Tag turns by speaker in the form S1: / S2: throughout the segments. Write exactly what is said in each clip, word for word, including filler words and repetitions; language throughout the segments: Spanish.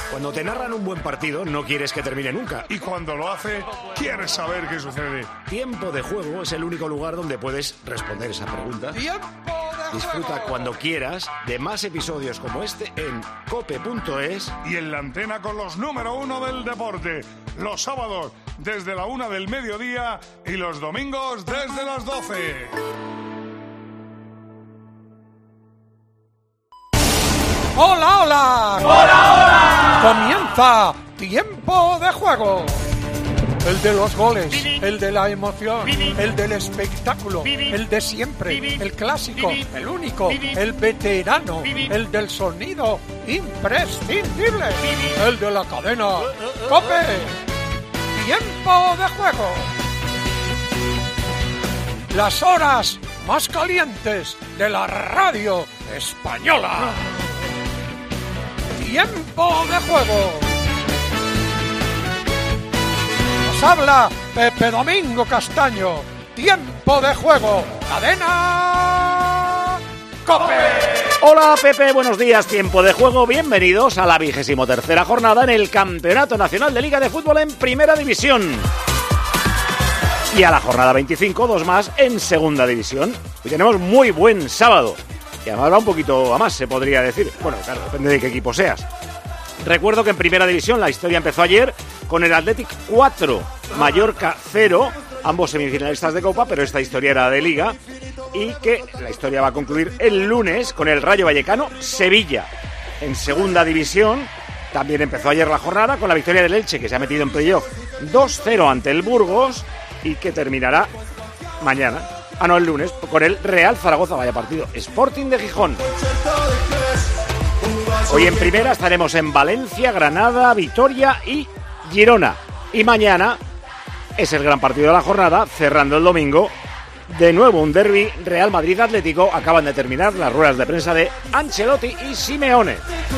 S1: Cuando te narran un buen partido, no quieres que termine nunca.
S2: Y cuando lo hace, quieres saber qué sucede.
S1: Tiempo de Juego es el único lugar donde puedes responder esa pregunta.
S3: ¡Tiempo de
S1: Disfruta
S3: juego!
S1: cuando quieras de más episodios como este en cope punto es.
S2: Y en la antena con los número uno del deporte. Los sábados desde la una del mediodía y los domingos desde las doce.
S3: ¡Hola, hola!
S4: ¡Hola, hola!
S3: Comienza Tiempo de Juego. El de los goles, el de la emoción, el del espectáculo, el de siempre, el clásico, el único, el veterano, el del sonido imprescindible, el de la cadena COPE. Tiempo de Juego. Las horas más calientes de la radio española. Tiempo de Juego. Nos habla Pepe Domingo Castaño. Tiempo de Juego. Cadena COPE.
S1: Hola Pepe, buenos días, Tiempo de Juego. Bienvenidos a la vigésimo tercera jornada en el Campeonato Nacional de Liga de Fútbol en Primera División. Y a la jornada veinticinco, dos más en Segunda División. Hoy tenemos muy buen sábado. Y además va un poquito a más, se podría decir. Bueno, claro, depende de qué equipo seas. Recuerdo que en Primera División la historia empezó ayer con el Athletic cuatro, Mallorca cero, ambos semifinalistas de Copa, pero esta historia era de Liga. Y que la historia va a concluir el lunes con el Rayo Vallecano Sevilla. En Segunda División también empezó ayer la jornada con la victoria del Elche, que se ha metido en playoff dos cero ante el Burgos y que terminará mañana. Ah, no, el lunes, con el Real Zaragoza, vaya partido. Sporting de Gijón. Hoy en primera estaremos en Valencia, Granada, Vitoria y Girona. Y mañana es el gran partido de la jornada, cerrando el domingo. De nuevo un derbi Real Madrid-Atlético. Acaban de terminar las ruedas de prensa de Ancelotti y Simeone.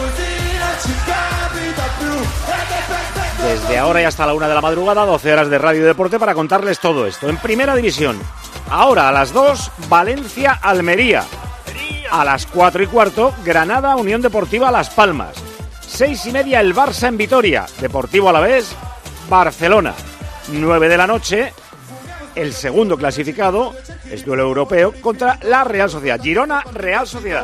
S1: Desde ahora y hasta la una de la madrugada, doce horas de radio y deporte para contarles todo esto. En Primera División, ahora a las dos, Valencia-Almería. A las cuatro y cuarto, Granada-Unión Deportiva Las Palmas. Seis y media, el Barça en Vitoria. Deportivo Alavés, Barcelona. Nueve de la noche, el segundo clasificado, es duelo europeo, contra la Real Sociedad. Girona-Real Sociedad.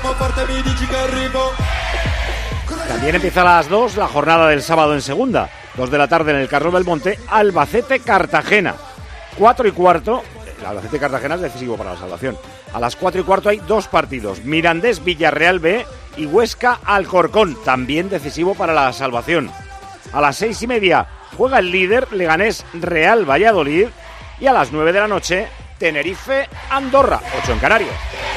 S1: También empieza a las dos la jornada del sábado en segunda. Dos de la tarde en el Carlos Belmonte, Albacete-Cartagena. Cuatro y cuarto, el Albacete-Cartagena es decisivo para la salvación. A las cuatro y cuarto hay dos partidos, Mirandés-Villarreal B y Huesca-Alcorcón, también decisivo para la salvación. A las seis y media juega el líder Leganés-Real Valladolid y a las nueve de la noche Tenerife-Andorra, ocho en Canarias.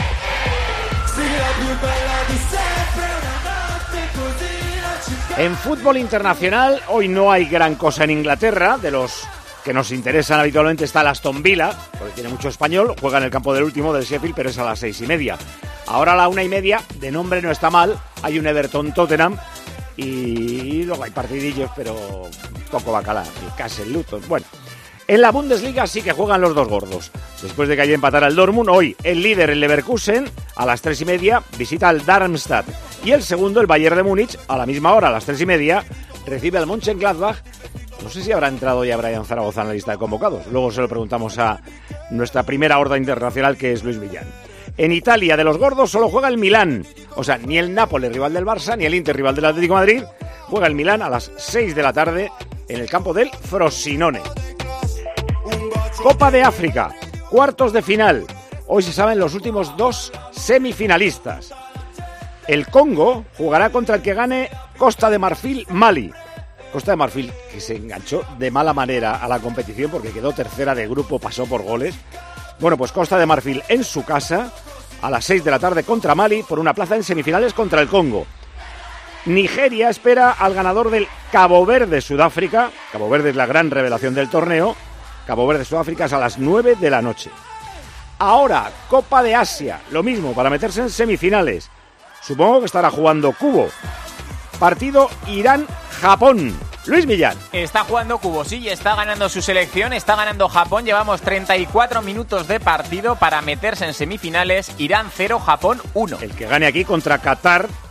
S1: En fútbol internacional, hoy no hay gran cosa en Inglaterra. De los que nos interesan habitualmente está el Aston Villa, porque tiene mucho español, juega en el campo del último del Sheffield, pero es a las seis y media. Ahora a la una y media, de nombre no está mal, hay un Everton-Tottenham y luego hay partidillos, pero poco bacalá, el Castle-Luton, bueno. En la Bundesliga sí que juegan los dos gordos. Después de que ayer empatara el Dortmund, hoy el líder, el Leverkusen, a las tres y media, visita al Darmstadt. Y el segundo, el Bayern de Múnich, a la misma hora, a las tres y media, recibe al Mönchengladbach. No sé si habrá entrado ya Brian Zaragoza en la lista de convocados. Luego se lo preguntamos a nuestra primera horda internacional, que es Luis Millán. En Italia, de los gordos, solo juega el Milán. O sea, ni el Nápoles, rival del Barça, ni el Inter, rival del Atlético de Madrid. Juega el Milán a las seis de la tarde en el campo del Frosinone. Copa de África, cuartos de final. Hoy se saben los últimos dos semifinalistas. El Congo jugará contra el que gane Costa de Marfil-Mali. Costa de Marfil, que se enganchó de mala manera a la competición porque quedó tercera de grupo, pasó por goles. Bueno, pues Costa de Marfil en su casa, a las seis de la tarde contra Mali, por una plaza en semifinales contra el Congo. Nigeria espera al ganador del Cabo Verde-Sudáfrica. Cabo Verde es la gran revelación del torneo. Cabo Verde-Sudáfrica es a las nueve de la noche. Ahora, Copa de Asia, lo mismo, para meterse en semifinales. Supongo que estará jugando Cubo. Partido Irán-Japón. Luis Millán.
S4: Está jugando Cubo, sí, está ganando su selección, está ganando Japón. Llevamos treinta y cuatro minutos de partido para meterse en semifinales. Irán cero, Japón uno.
S1: El que gane aquí contra Qatar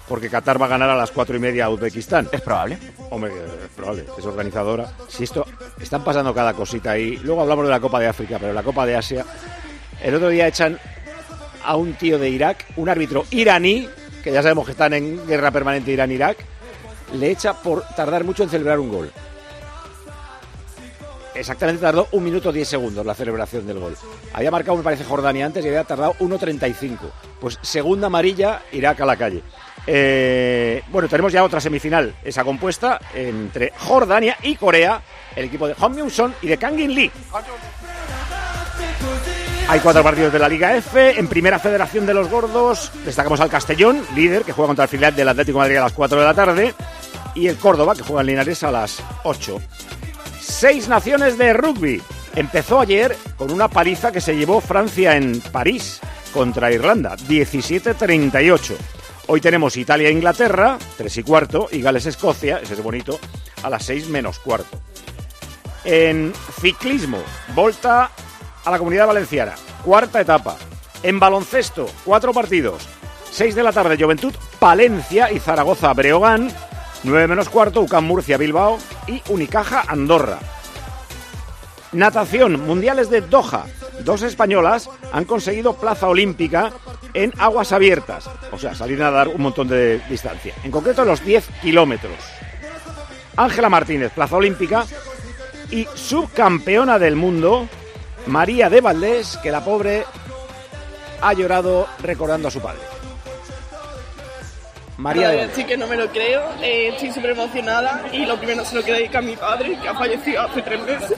S1: porque Qatar va a ganar a las cuatro y media a Uzbekistán.
S4: ¿Es probable?
S1: Hombre, es probable, es organizadora. Si esto, están pasando cada cosita ahí. Luego hablamos de la Copa de África, pero la Copa de Asia, el otro día echan a un tío de Irak, un árbitro iraní, que ya sabemos que están en guerra permanente Irán-Irak, le echa por tardar mucho en celebrar un gol. Exactamente tardó un minuto diez segundos la celebración del gol. Había marcado, me parece, Jordania antes y había tardado uno treinta y cinco. Pues segunda amarilla, Irak a la calle. Eh, bueno, tenemos ya otra semifinal, esa compuesta entre Jordania y Corea, el equipo de Hong Myung-son y de Kang In-lee. Hay cuatro partidos de la Liga F. En Primera Federación de los Gordos destacamos al Castellón, líder, que juega contra el filial del Atlético de Madrid a las cuatro de la tarde, y el Córdoba, que juega en Linares a las ocho. Seis naciones de rugby. Empezó ayer con una paliza que se llevó Francia en París contra Irlanda, diecisiete treinta y ocho. Hoy tenemos Italia-Inglaterra, tres y cuarto, y Gales-Escocia, ese es bonito, a las seis menos cuarto. En ciclismo, Volta a la Comunidad Valenciana, cuarta etapa. En baloncesto, cuatro partidos, seis de la tarde, Juventud, Palencia y Zaragoza, Breogán, nueve menos cuarto, U C A M Murcia, Bilbao y Unicaja, Andorra. Natación, mundiales de Doha. Dos españolas han conseguido plaza olímpica en aguas abiertas, o sea, salir a dar un montón de distancia, en concreto los diez kilómetros. Ángela Martínez, plaza olímpica, y subcampeona del mundo, María de Valdés, que la pobre ha llorado recordando a su padre.
S5: María de Sí que no me lo creo, eh, estoy súper emocionada y lo primero se lo quiero dedicar a mi padre, que ha fallecido hace tres meses.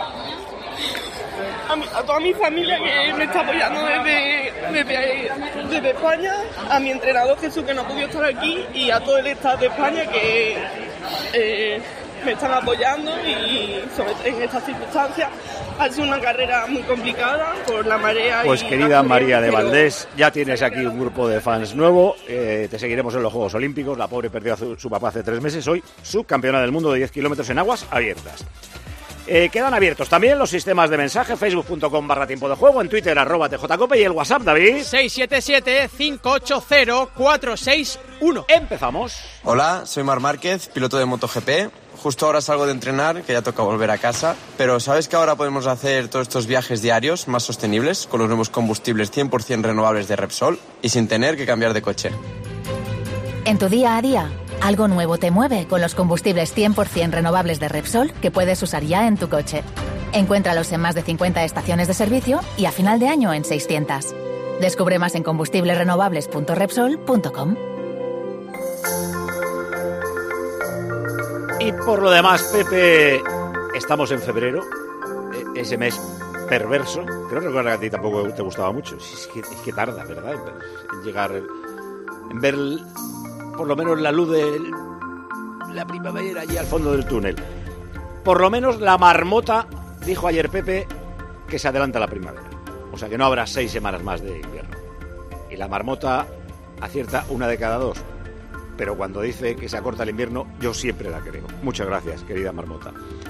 S5: A, mi, a toda mi familia que me está apoyando desde, desde, desde España, a mi entrenador Jesús, que no ha podido estar aquí, y a todo el staff de España que eh, me están apoyando y sobre, en estas circunstancias. Ha sido una carrera muy complicada por la marea.
S1: Pues
S5: y
S1: querida María de
S5: pero...
S1: Valdés, ya tienes aquí un grupo de fans nuevo, eh, te seguiremos en los Juegos Olímpicos. La pobre perdió a su, su papá hace tres meses, hoy subcampeona del mundo de diez kilómetros en aguas abiertas. Eh, quedan abiertos también los sistemas de mensaje, facebook punto com barra tiempo de juego, en Twitter arroba tjcope y el WhatsApp, David.
S6: seis siete siete, cinco ocho cero, cuatro seis uno.
S1: Empezamos.
S7: Hola, soy Marc Márquez, piloto de MotoGP. Justo ahora salgo de entrenar, que ya toca volver a casa. Pero ¿sabes que ahora podemos hacer todos estos viajes diarios más sostenibles con los nuevos combustibles cien por ciento renovables de Repsol y sin tener que cambiar de coche?
S8: En tu día a día, algo nuevo te mueve con los combustibles cien por ciento renovables de Repsol que puedes usar ya en tu coche. Encuéntralos en más de cincuenta estaciones de servicio y a final de año en seiscientas. Descubre más en combustibles renovables punto repsol punto com.
S1: Y por lo demás, Pepe, estamos en febrero, ese mes perverso. Creo que a ti tampoco te gustaba mucho. Es que, es que tarda, ¿verdad? En llegar, en ver por lo menos la luz de la primavera allí al fondo del túnel. Por lo menos la marmota dijo ayer Pepe que se adelanta la primavera. O sea que no habrá seis semanas más de invierno. Y la marmota acierta una de cada dos. Pero cuando dice que se acorta el invierno, yo siempre la creo. Muchas gracias, querida marmota.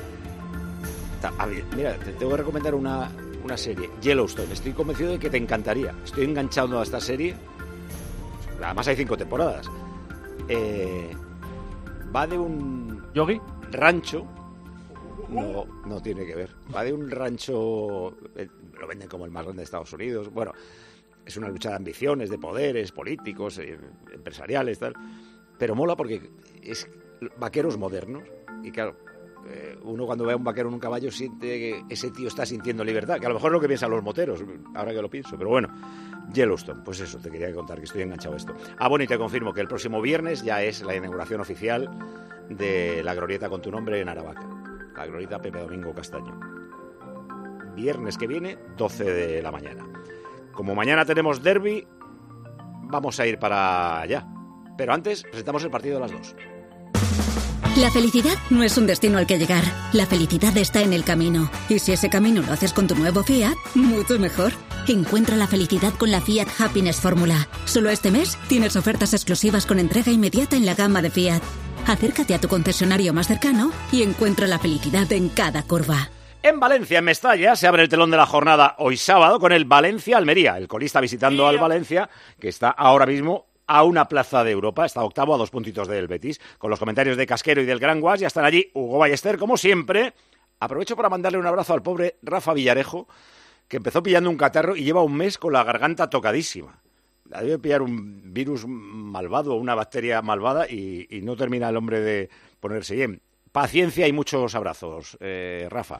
S1: A ver, mira, te tengo que recomendar una, una serie, Yellowstone. Estoy convencido de que te encantaría. Estoy enganchado a esta serie. Además hay cinco temporadas. Eh, va de un
S6: ¿Yogi?
S1: rancho. No, no tiene que ver. Va de un rancho, eh, lo venden como el más grande de Estados Unidos. Bueno, es una lucha de ambiciones, de poderes políticos, eh, empresariales, tal. Pero mola porque es vaqueros modernos. Y claro, eh, uno cuando ve a un vaquero en un caballo siente que ese tío está sintiendo libertad. Que a lo mejor es lo que piensan los moteros, ahora que lo pienso. Pero bueno, Yellowstone, pues eso, te quería contar que estoy enganchado a esto. Ah, bueno, y te confirmo que el próximo viernes ya es la inauguración oficial de la glorieta con tu nombre en Aravaca. La glorieta Pepe Domingo Castaño. Viernes que viene, doce de la mañana. Como mañana tenemos derbi, vamos a ir para allá. Pero antes, presentamos el partido de las dos.
S9: La felicidad no es un destino al que llegar. La felicidad está en el camino. Y si ese camino lo haces con tu nuevo Fiat, mucho mejor. Encuentra la felicidad con la Fiat Happiness Fórmula. Solo este mes tienes ofertas exclusivas con entrega inmediata en la gama de Fiat. Acércate a tu concesionario más cercano y encuentra la felicidad en cada curva.
S1: En Valencia, en Mestalla, se abre el telón de la jornada hoy sábado con el Valencia-Almería. El colista visitando al Valencia, que está ahora mismo a una plaza de Europa, está octavo a dos puntitos del Betis, con los comentarios de Casquero y del Gran Guas. Ya están allí Hugo Ballester, como siempre. Aprovecho para mandarle un abrazo al pobre Rafa Villarejo, que empezó pillando un catarro y lleva un mes con la garganta tocadísima. Debe pillar un virus malvado, una bacteria malvada, y, y no termina el hombre de ponerse bien. Paciencia y muchos abrazos, eh, Rafa.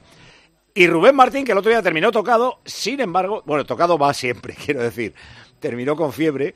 S1: Y Rubén Martín, que el otro día terminó tocado, sin embargo, bueno, tocado va siempre, quiero decir, terminó con fiebre.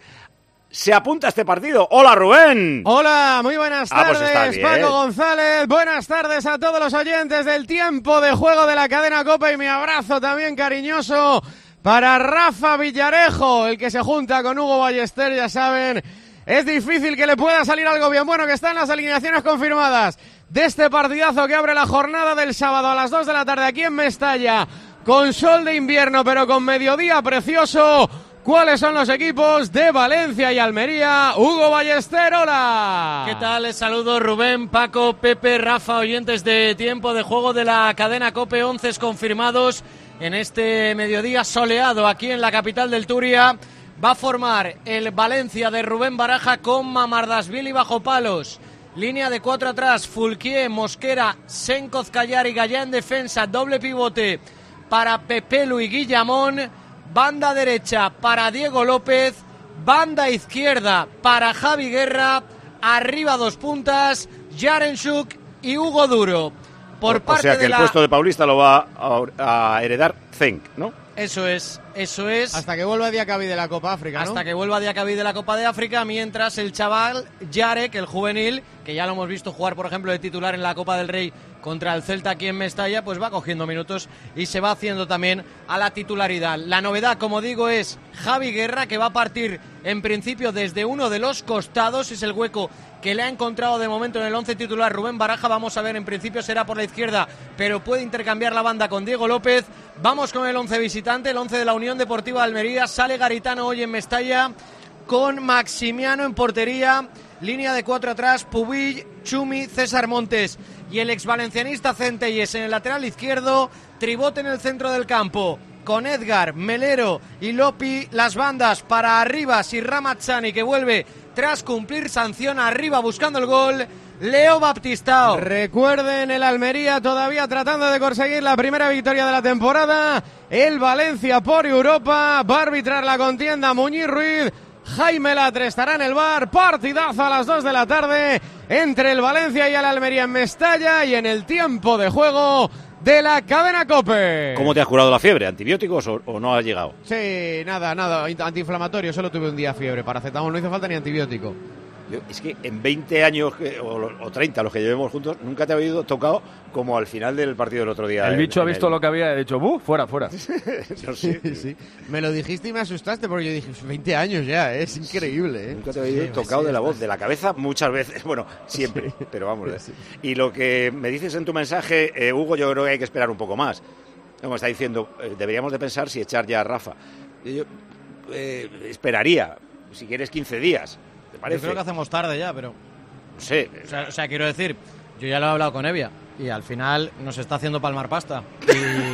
S1: Se apunta a este partido. ¡Hola, Rubén!
S10: Hola, muy buenas tardes,
S1: ah, pues
S10: Paco González. Buenas tardes a todos los oyentes del tiempo de juego de la cadena COPE, y mi abrazo también cariñoso para Rafa Villarejo, el que se junta con Hugo Ballester, ya saben. Es difícil que le pueda salir algo bien bueno, que están las alineaciones confirmadas de este partidazo que abre la jornada del sábado a las dos de la tarde aquí en Mestalla, con sol de invierno pero con mediodía precioso. ¿Cuáles son los equipos de Valencia y Almería? Hugo Ballester, hola.
S11: ¿Qué tal? Les saludo Rubén, Paco, Pepe, Rafa, oyentes de tiempo de juego de la cadena COPE. Once confirmados en este mediodía soleado aquí en la capital del Turia. Va a formar el Valencia de Rubén Baraja con Mamardashvili bajo palos. Línea de cuatro atrás, Fulquier, Mosquera, Senkoz, Callar y Gallá en defensa. Doble pivote para Pepelu y Guillamón. Banda derecha para Diego López, banda izquierda para Javi Guerra, arriba dos puntas, Yarenchuk y Hugo Duro. Por
S1: o,
S11: parte
S1: o sea que
S11: de
S1: el
S11: la...
S1: puesto de Paulista lo va a, a heredar Zenk, ¿no?
S11: Eso es, eso es.
S10: Hasta que vuelva Diacabí de la Copa África, ¿no?
S11: Hasta que vuelva Diacabí de la Copa de África, mientras el chaval Yarek, el juvenil, que ya lo hemos visto jugar, por ejemplo, de titular en la Copa del Rey contra el Celta aquí en Mestalla, pues va cogiendo minutos y se va haciendo también a la titularidad. La novedad, como digo, es Javi Guerra, que va a partir en principio desde uno de los costados, es el hueco que le ha encontrado de momento en el once titular Rubén Baraja. Vamos a ver, en principio será por la izquierda, pero puede intercambiar la banda con Diego López. Vamos con el once visitante, el once de la Unión Deportiva de Almería. Sale Garitano hoy en Mestalla con Maximiano en portería, línea de cuatro atrás, Pubill, Chumi, César Montes y el exvalencianista Centelles en el lateral izquierdo. Tribote en el centro del campo con Edgar, Melero y Lopi. Las bandas para Arribas y Ramazzani, que vuelve tras cumplir sanción, arriba buscando el gol, Leo Baptistao.
S10: Recuerden, el Almería todavía tratando de conseguir la primera victoria de la temporada. El Valencia por Europa va a arbitrar la contienda Muñiz Ruiz. Jaime Latre estará en el bar. Partidazo a las dos de la tarde entre el Valencia y el Almería en Mestalla, y en el tiempo de juego de la cadena COPE.
S1: ¿Cómo te has curado la fiebre? ¿Antibióticos o, o no ha llegado?
S10: Sí, nada, nada, antiinflamatorio. Solo tuve un día fiebre. Paracetamol, no hizo falta ni antibiótico.
S1: Yo, es que en veinte años o, o treinta, los que llevemos juntos, nunca te ha habido tocado como al final del partido del otro día.
S12: El
S1: en,
S12: bicho
S1: en
S12: ha visto
S1: el...
S12: lo que había dicho, ¡buh! Fuera, fuera.
S1: No sé.
S10: Sí, sí. Me lo dijiste y me asustaste, porque yo dije, veinte años ya, ¿eh? Es increíble, ¿eh?
S1: Nunca te había sí, tocado sí, de la voz, de la cabeza, muchas veces. Bueno, siempre, sí. Pero vamos. Sí. Y lo que me dices en tu mensaje, eh, Hugo, yo creo que hay que esperar un poco más. Como está diciendo, eh, deberíamos de pensar si echar ya a Rafa. Yo eh, esperaría, si quieres, quince días.
S11: Yo creo que hacemos tarde ya, pero...
S1: No sé.
S11: O sea, o sea, quiero decir, yo ya lo he hablado con Evia y al final nos está haciendo palmar pasta. Y, no,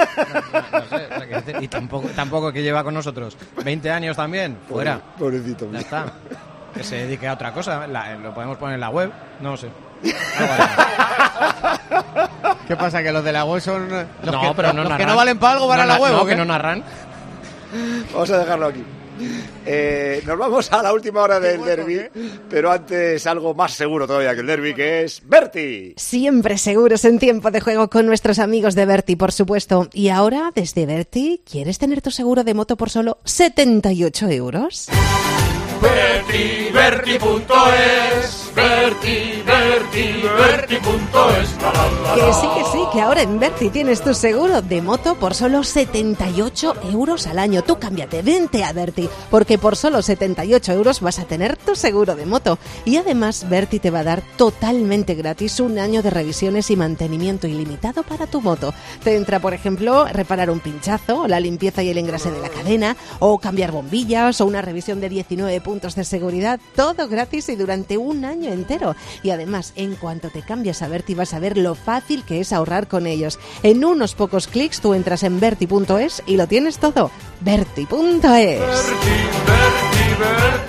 S11: no, no sé, o sea, decir, y tampoco, tampoco que lleva con nosotros veinte años también, fuera.
S1: Pobrecito.
S11: Ya está. Que se dedique a otra cosa. La, lo podemos poner en la web, no lo sé.
S10: ¿Qué pasa? ¿Que los de la web son los,
S11: no,
S10: que,
S11: pero no
S10: los
S11: narran.
S10: que no valen para algo van
S11: no,
S10: a la web?
S11: No,
S10: ¿o
S11: que no narran.
S1: Vamos a dejarlo aquí. Eh, nos vamos a la última hora del derbi, pero antes algo más seguro todavía que el derbi, que es Berti.
S13: Siempre seguros en tiempo de juego con nuestros amigos de Berti, por supuesto. Y ahora, desde Berti, ¿quieres tener tu seguro de moto por solo setenta y ocho euros?
S14: Berti, Berti punto es, Berti, Berti, Berti punto es.
S13: Que sí, que sí, que ahora en Berti tienes tu seguro de moto por solo setenta y ocho euros al año. Tú cámbiate, vente a Berti, porque por solo setenta y ocho euros vas a tener tu seguro de moto. Y además, Berti te va a dar totalmente gratis un año de revisiones y mantenimiento ilimitado para tu moto. Te entra, por ejemplo, reparar un pinchazo, la limpieza y el engrase de la cadena, o cambiar bombillas, o una revisión de diecinueve puntos de seguridad, todo gratis y durante un año entero. Y además, en cuanto te cambias a Berti, vas a ver lo fácil que es ahorrar con ellos. En unos pocos clics tú entras en Berti punto es y lo tienes todo. Berti punto es.
S14: Berti, Berti, Berti punto es.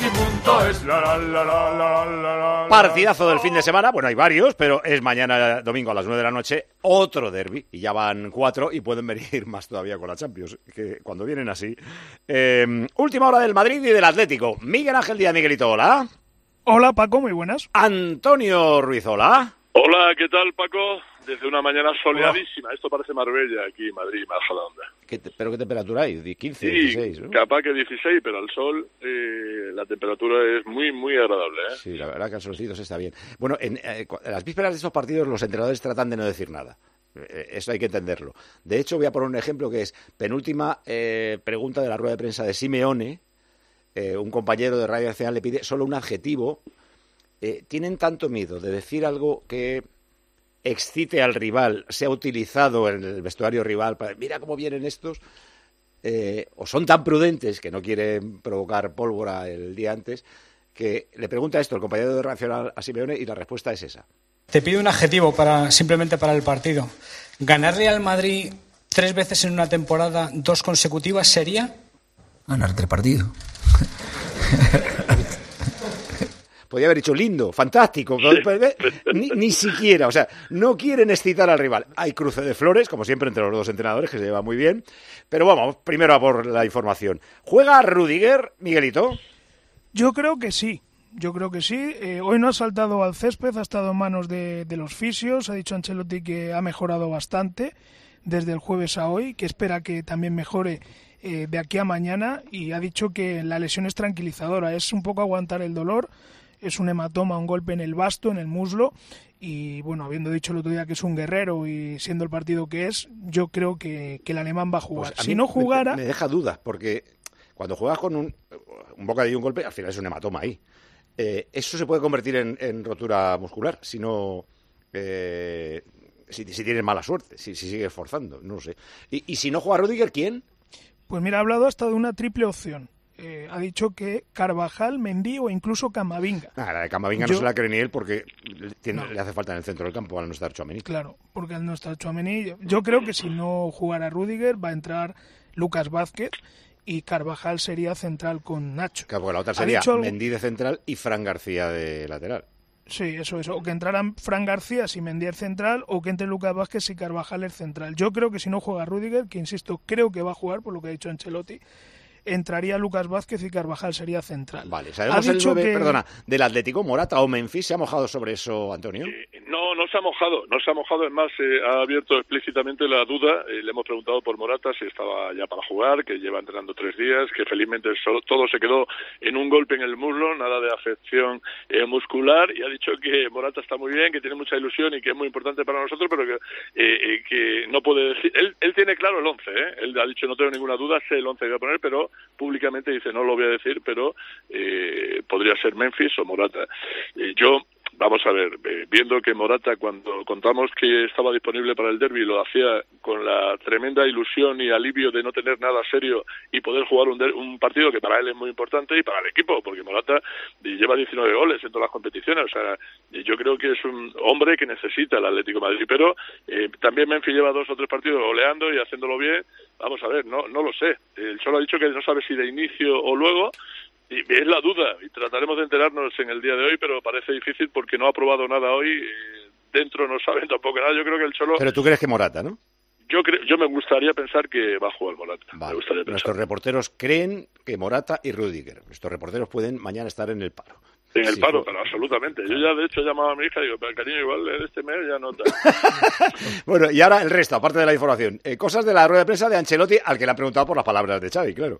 S14: punto es. La, la, la, la, la, la, la.
S1: Partidazo del fin de semana, bueno, hay varios, pero es mañana domingo a las nueve de la noche, otro derbi, y ya van cuatro y pueden venir más todavía con la Champions, que cuando vienen así. Eh, última hora del Madrid y del Atlético. Miguel Ángel Díaz, Miguelito, hola.
S12: Hola, Paco, muy buenas.
S1: Antonio Ruiz, hola.
S15: Hola, ¿qué tal, Paco? Desde una mañana soleadísima. Esto parece Marbella, aquí en Madrid, Majadahonda.
S1: ¿Qué te, ¿Pero qué temperatura hay? ¿quince,
S15: sí,
S1: dieciséis? ¿No?
S15: Capaz que dieciséis, pero al sol eh, la temperatura es muy, muy agradable, ¿eh?
S1: Sí, la verdad que al solcito se está bien. Bueno, en, eh, en las vísperas de estos partidos los entrenadores tratan de no decir nada. Eh, eso hay que entenderlo. De hecho, voy a poner un ejemplo que es penúltima eh, pregunta de la rueda de prensa de Simeone. Eh, un compañero de Radio Nacional le pide solo un adjetivo. Eh, tienen tanto miedo de decir algo que excite al rival, sea utilizado en el vestuario rival para mira cómo vienen estos, eh, o son tan prudentes que no quieren provocar pólvora el día antes, que le pregunta esto el compañero de Radio Nacional a Simeone y la respuesta es esa.
S16: Te pido un adjetivo para simplemente para el partido. ¿Ganarle al Madrid tres veces en una temporada, dos consecutivas, sería?
S17: Ganarte el partido.
S1: Podría haber dicho lindo, fantástico, ni, ni siquiera, o sea, no quieren excitar al rival. Hay cruce de flores, como siempre, entre los dos entrenadores, que se lleva muy bien. Pero vamos, primero a por la información. ¿Juega Rüdiger, Miguelito?
S12: Yo creo que sí, yo creo que sí. Eh, hoy no ha saltado al césped, ha estado en manos de, de los fisios. Ha dicho Ancelotti que ha mejorado bastante desde el jueves a hoy, que espera que también mejore eh, de aquí a mañana. Y ha dicho que la lesión es tranquilizadora, es un poco aguantar el dolor. Es un hematoma, un golpe en el basto, en el muslo, y bueno, habiendo dicho el otro día que es un guerrero y siendo el partido que es, yo creo que, que el alemán va a jugar.
S1: Pues a
S12: si no jugara...
S1: Me, me deja dudas, porque cuando juegas con un, un bocadillo y un golpe, al final es un hematoma ahí. Eh, eso se puede convertir en, en rotura muscular, si no... Eh, si, si tienes mala suerte, si, si sigues forzando, no lo sé. Y, y si no juega Rüdiger, ¿quién?
S12: Pues mira, ha hablado hasta de una triple opción. Eh, ha dicho que Carvajal, Mendy o incluso Camavinga.
S1: Ah, la de Camavinga Yo... no se la cree ni él porque tiene, no. le hace falta en el centro del campo al no estar Tchouaméni.
S12: Claro, porque al no estar Tchouaméni, yo creo que si no jugara Rüdiger va a entrar Lucas Vázquez y Carvajal sería central con Nacho.
S1: Claro, porque la otra sería Mendy de central y Fran García de lateral.
S12: Sí, eso es. O que entraran Fran García si Mendy es central o que entre Lucas Vázquez y Carvajal es central. Yo creo que si no juega Rüdiger, que insisto, creo que va a jugar por lo que ha dicho Ancelotti, entraría Lucas Vázquez y Carvajal sería central.
S1: Vale, sabemos el nueve, que... perdona, del Atlético, Morata o Memphis. ¿Se ha mojado sobre eso, Antonio?
S15: Eh, no, no se ha mojado, no se ha mojado, es más, eh, ha abierto explícitamente la duda, eh, le hemos preguntado por Morata si estaba ya para jugar, que lleva entrenando tres días, que felizmente solo, todo se quedó en un golpe en el muslo, nada de afección eh, muscular, y ha dicho que Morata está muy bien, que tiene mucha ilusión y que es muy importante para nosotros, pero que, eh, eh, que no puede decir, él, él tiene claro el once, ¿eh? Él ha dicho no tengo ninguna duda, sé el once que voy a poner, pero públicamente dice no lo voy a decir, pero eh, podría ser Memphis o Morata. Eh, yo, vamos a ver, eh, viendo que Morata cuando contamos que estaba disponible para el derbi lo hacía con la tremenda ilusión y alivio de no tener nada serio y poder jugar un, der- un partido que para él es muy importante y para el equipo, porque Morata lleva diecinueve goles en todas las competiciones, o sea, yo creo que es un hombre que necesita el Atlético de Madrid, pero eh, también Memphis lleva dos o tres partidos goleando y haciéndolo bien. Vamos a ver, no no lo sé. El Cholo ha dicho que no sabe si de inicio o luego, y es la duda, y trataremos de enterarnos en el día de hoy, pero parece difícil porque no ha probado nada hoy, eh, dentro no saben tampoco nada. Yo creo que el Cholo...
S1: Pero tú crees que Morata, ¿no?
S15: Yo creo, yo me gustaría pensar que va a jugar Morata.
S1: Vale.
S15: Me gustaría pensar.
S1: Nuestros reporteros creen que Morata y Rüdiger. Nuestros reporteros pueden mañana estar en el paro.
S15: En el
S1: sí,
S15: paro,
S1: fue...
S15: pero absolutamente. Yo ya, de hecho, he llamado a mi hija y digo, pero cariño, igual en este mes ya no está.
S1: Bueno, y ahora el resto, aparte de la información. Eh, cosas de la rueda de prensa de Ancelotti, al que le han preguntado por las palabras de Xavi, claro.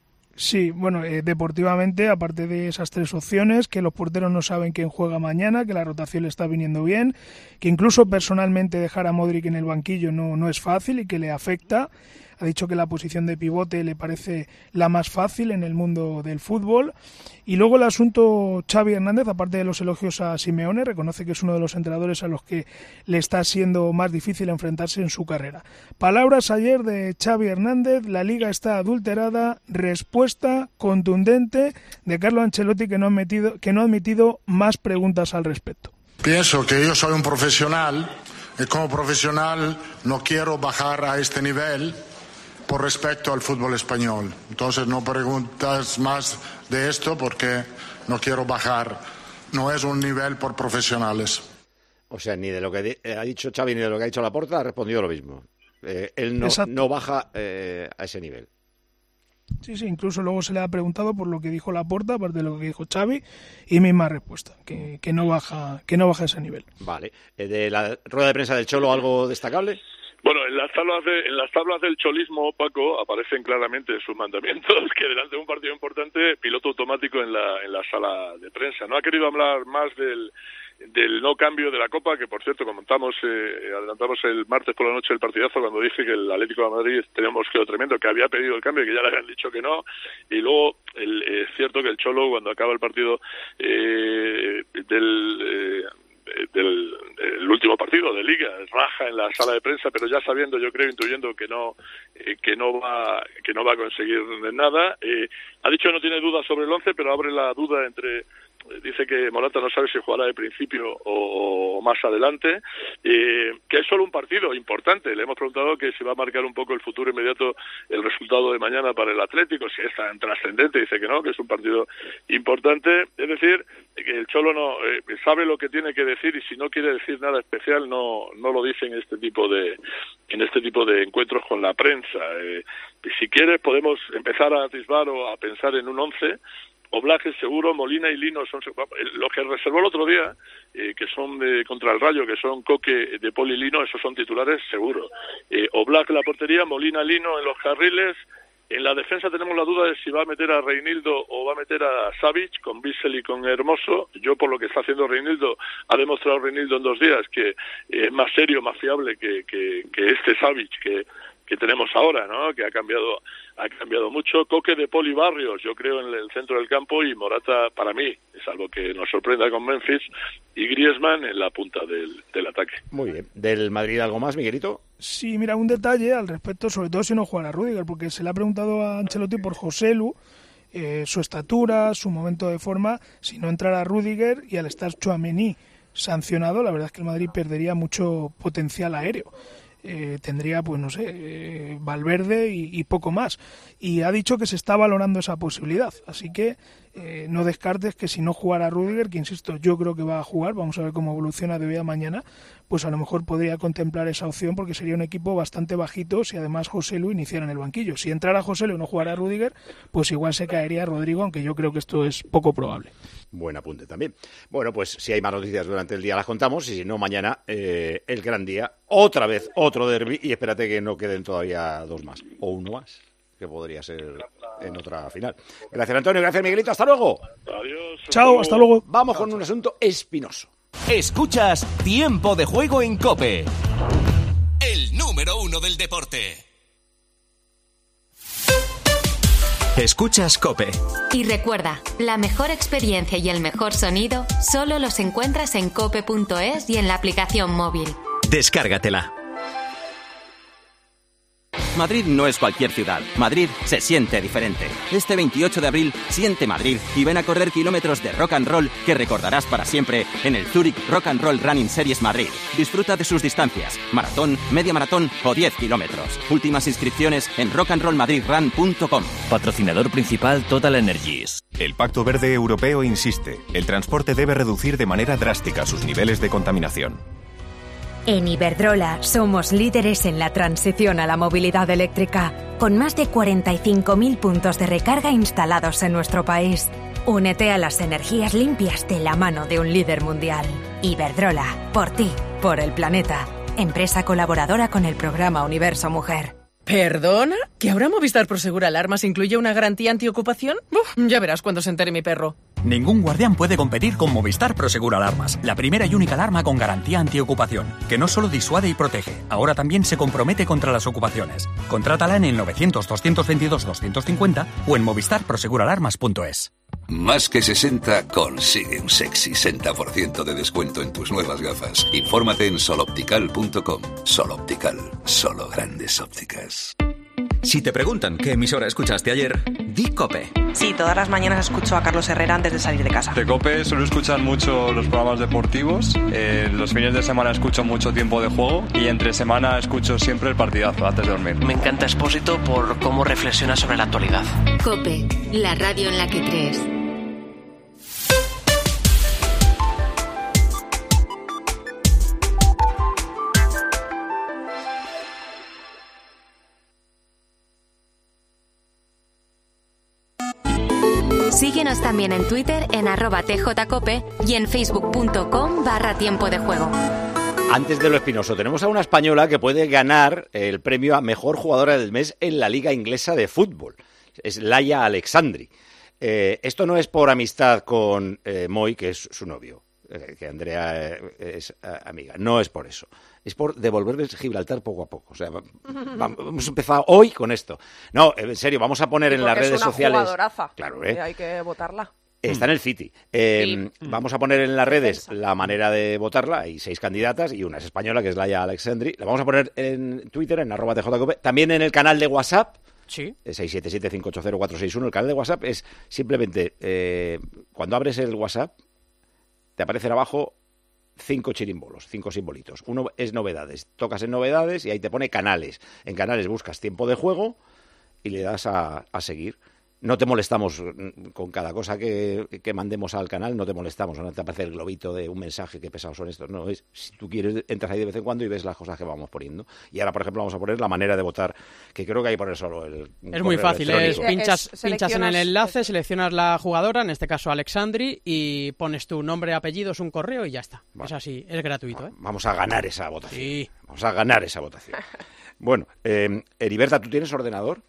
S12: Sí, bueno, eh, deportivamente, aparte de esas tres opciones, que los porteros no saben quién juega mañana, que la rotación le está viniendo bien, que incluso personalmente dejar a Modric en el banquillo no, no es fácil y que le afecta. Ha dicho que la posición de pivote le parece la más fácil en el mundo del fútbol. Y luego el asunto Xavi Hernández, aparte de los elogios a Simeone, reconoce que es uno de los entrenadores a los que le está siendo más difícil enfrentarse en su carrera. Palabras ayer de Xavi Hernández: la Liga está adulterada. Respuesta contundente de Carlo Ancelotti, que no ha metido, que no ha admitido más preguntas al respecto.
S2: Pienso que yo soy un profesional y como profesional no quiero bajar a este nivel por respecto al fútbol español. Entonces no preguntas más de esto porque
S14: no quiero bajar. No es un nivel por profesionales.
S1: O sea, ni de lo que di- ha dicho Xavi ni de lo que ha dicho Laporta ha respondido lo mismo. Eh, él no, no baja eh, a ese nivel.
S12: Sí, sí, incluso luego se le ha preguntado por lo que dijo Laporta, aparte de lo que dijo Xavi, y misma respuesta, que, que no baja que no baja a ese nivel.
S1: Vale. Eh, ¿De la rueda de prensa del Cholo algo destacable?
S15: Bueno, en las tablas de, en las tablas del cholismo, Paco, aparecen claramente sus mandamientos que delante de un partido importante, piloto automático en la en la sala de prensa. No ha querido hablar más del del no cambio de la Copa, que por cierto comentamos, eh, adelantamos el martes por la noche el partidazo cuando dije que el Atlético de Madrid tenía un mosqueo tremendo, que había pedido el cambio y que ya le habían dicho que no, y luego el, es cierto que el Cholo cuando acaba el partido eh, del... Eh, del el último partido de Liga, raja en la sala de prensa, pero ya sabiendo, yo creo, intuyendo que no eh, que no va que no va a conseguir nada. Eh, ha dicho que no tiene dudas sobre el once, pero abre la duda entre dice que Morata no sabe si jugará de principio o más adelante, eh, que es solo un partido importante. Le hemos preguntado que si va a marcar un poco el futuro inmediato el resultado de mañana para el Atlético, si es tan trascendente. Dice que no, que es un partido importante. Es decir, que el Cholo no eh, sabe lo que tiene que decir, y si no quiere decir nada especial no no lo dice en este tipo de en este tipo de encuentros con la prensa. Eh, si quieres podemos empezar a atisbar o a pensar en un once. Oblak es seguro, Molina y Lino son los que reservó el otro día, eh, que son de, contra el Rayo, que son Coque, De Paul y Lino, esos son titulares seguro. Eh, Oblak en la portería, Molina, Lino en los carriles. En la defensa tenemos la duda de si va a meter a Reinildo o va a meter a Savic, con Bissell y con Hermoso. Yo, por lo que está haciendo Reinildo, ha demostrado Reinildo en dos días que es más serio, más fiable que, que, que este Savic, que que tenemos ahora, ¿no? Que ha cambiado ha cambiado mucho. Coque, De Paul y Barrios, yo creo, en el centro del campo, y Morata, para mí, es algo que nos sorprenda con Memphis, y Griezmann en la punta del, del ataque.
S1: Muy bien. ¿Del Madrid algo más, Miguelito?
S12: Sí, mira, un detalle al respecto, sobre todo si no juega a Rüdiger, porque se le ha preguntado a Ancelotti por Joselu, eh, su estatura, su momento de forma, si no entrara Rüdiger, y al estar Tchouaméni sancionado, la verdad es que el Madrid perdería mucho potencial aéreo. Eh, tendría, pues no sé, eh, Valverde y, y poco más. Y ha dicho que se está valorando esa posibilidad. Así que eh, no descartes que si no jugara Rüdiger, que insisto, yo creo que va a jugar, vamos a ver cómo evoluciona de hoy a mañana, pues a lo mejor podría contemplar esa opción, porque sería un equipo bastante bajito si además Joselu iniciara en el banquillo. Si entrara Joselu y no jugara Rüdiger, pues igual se caería Rodrigo, aunque yo creo que esto es poco probable.
S1: Buen apunte también. Bueno, pues si hay más noticias durante el día las contamos, y si no, mañana eh, el gran día, otra vez otro derbi, y espérate que no queden todavía dos más, o uno más, que podría ser en otra final. Gracias, Antonio, gracias, Miguelito, hasta luego.
S15: Adiós.
S12: Chao, hasta luego.
S1: Vamos con un asunto espinoso.
S18: Escuchas Tiempo de Juego en COPE, el número uno del deporte. Escuchas COPE.
S19: Y recuerda, la mejor experiencia y el mejor sonido solo los encuentras en cope punto es y en la aplicación móvil.
S18: Descárgatela. Madrid no es cualquier ciudad. Madrid se siente diferente. Este veintiocho de abril, siente Madrid y ven a correr kilómetros de rock and roll que recordarás para siempre en el Zurich Rock and Roll Running Series Madrid. Disfruta de sus distancias, maratón, media maratón o diez kilómetros. Últimas inscripciones en rock and roll madrid run punto com.
S20: Patrocinador principal Total Energies.
S21: El Pacto Verde Europeo insiste, el transporte debe reducir de manera drástica sus niveles de contaminación.
S22: En Iberdrola somos líderes en la transición a la movilidad eléctrica, con más de cuarenta y cinco mil puntos de recarga instalados en nuestro país. Únete a las energías limpias de la mano de un líder mundial. Iberdrola, por ti, por el planeta. Empresa colaboradora con el programa Universo Mujer.
S23: ¿Perdona? ¿Que ahora Movistar Prosegur Alarmas incluye una garantía antiocupación? Uf, ya verás cuando se entere mi perro.
S24: Ningún guardián puede competir con Movistar Prosegur Alarmas, la primera y única alarma con garantía antiocupación, que no solo disuade y protege, ahora también se compromete contra las ocupaciones. Contrátala en el novecientos, doscientos veintidós, doscientos cincuenta o en movistar prosegur alarmas punto es.
S25: Más que sesenta consigue un sexy sesenta por ciento de descuento en tus nuevas gafas. Infórmate en sol optical punto com. Sol Optical, solo grandes ópticas.
S20: Si te preguntan qué emisora escuchaste ayer, di COPE.
S26: Sí, todas las mañanas escucho a Carlos Herrera antes de salir de casa.
S27: De COPE suelo escuchar mucho los programas deportivos, eh, los fines de semana escucho mucho Tiempo de Juego y entre semana escucho siempre el partidazo antes de dormir.
S28: Me encanta Expósito por cómo reflexiona sobre la actualidad.
S19: COPE, la radio en la que crees. Síguenos también en Twitter en arroba tjcope y en facebook.com barra tiempo de juego.
S1: Antes de lo espinoso, tenemos a una española que puede ganar el premio a mejor jugadora del mes en la Liga Inglesa de Fútbol. Es Laia Alexandri. Eh, esto no es por amistad con eh, Moy, que es su novio, eh, que Andrea eh, es eh, amiga. No es por eso. Es por devolverles Gibraltar poco a poco. O sea, vamos a empezar hoy con esto. No, en serio, vamos a poner en las redes sociales.
S3: Es una jugadoraza.
S1: Claro, ¿eh?
S3: Hay que votarla.
S1: Está en el City. Eh, sí. Vamos a poner en las redes la manera de votarla. Hay seis candidatas y una es española, que es Laia Alexandri. La vamos a poner en Twitter, en arroba tjcope. También en el canal de WhatsApp.
S10: Sí.
S1: seis siete siete, cinco ocho cero, cuatro seis uno. El canal de WhatsApp es simplemente, eh, cuando abres el WhatsApp, te aparecen abajo cinco chirimbolos, cinco simbolitos. Uno es novedades. Tocas en novedades y ahí te pone canales. En canales buscas tiempo de juego y le das a, a seguir. No te molestamos con cada cosa que, que mandemos al canal, no te molestamos, no te aparece el globito de un mensaje, qué pesados son estos. No, es, si tú quieres, entras ahí de vez en cuando y ves las cosas que vamos poniendo. Y ahora, por ejemplo, vamos a poner la manera de votar, que creo que hay que poner solo el
S10: Es muy fácil, es, pinchas, es, pinchas en el enlace, seleccionas la jugadora, en este caso Alexandri, y pones tu nombre, apellidos, un correo y ya está. Vale. Es así, es gratuito. ¿eh?
S1: Vamos a ganar esa votación.
S10: Sí.
S1: Vamos a ganar esa votación. Bueno, eh, Heriberta, ¿tú tienes ordenador?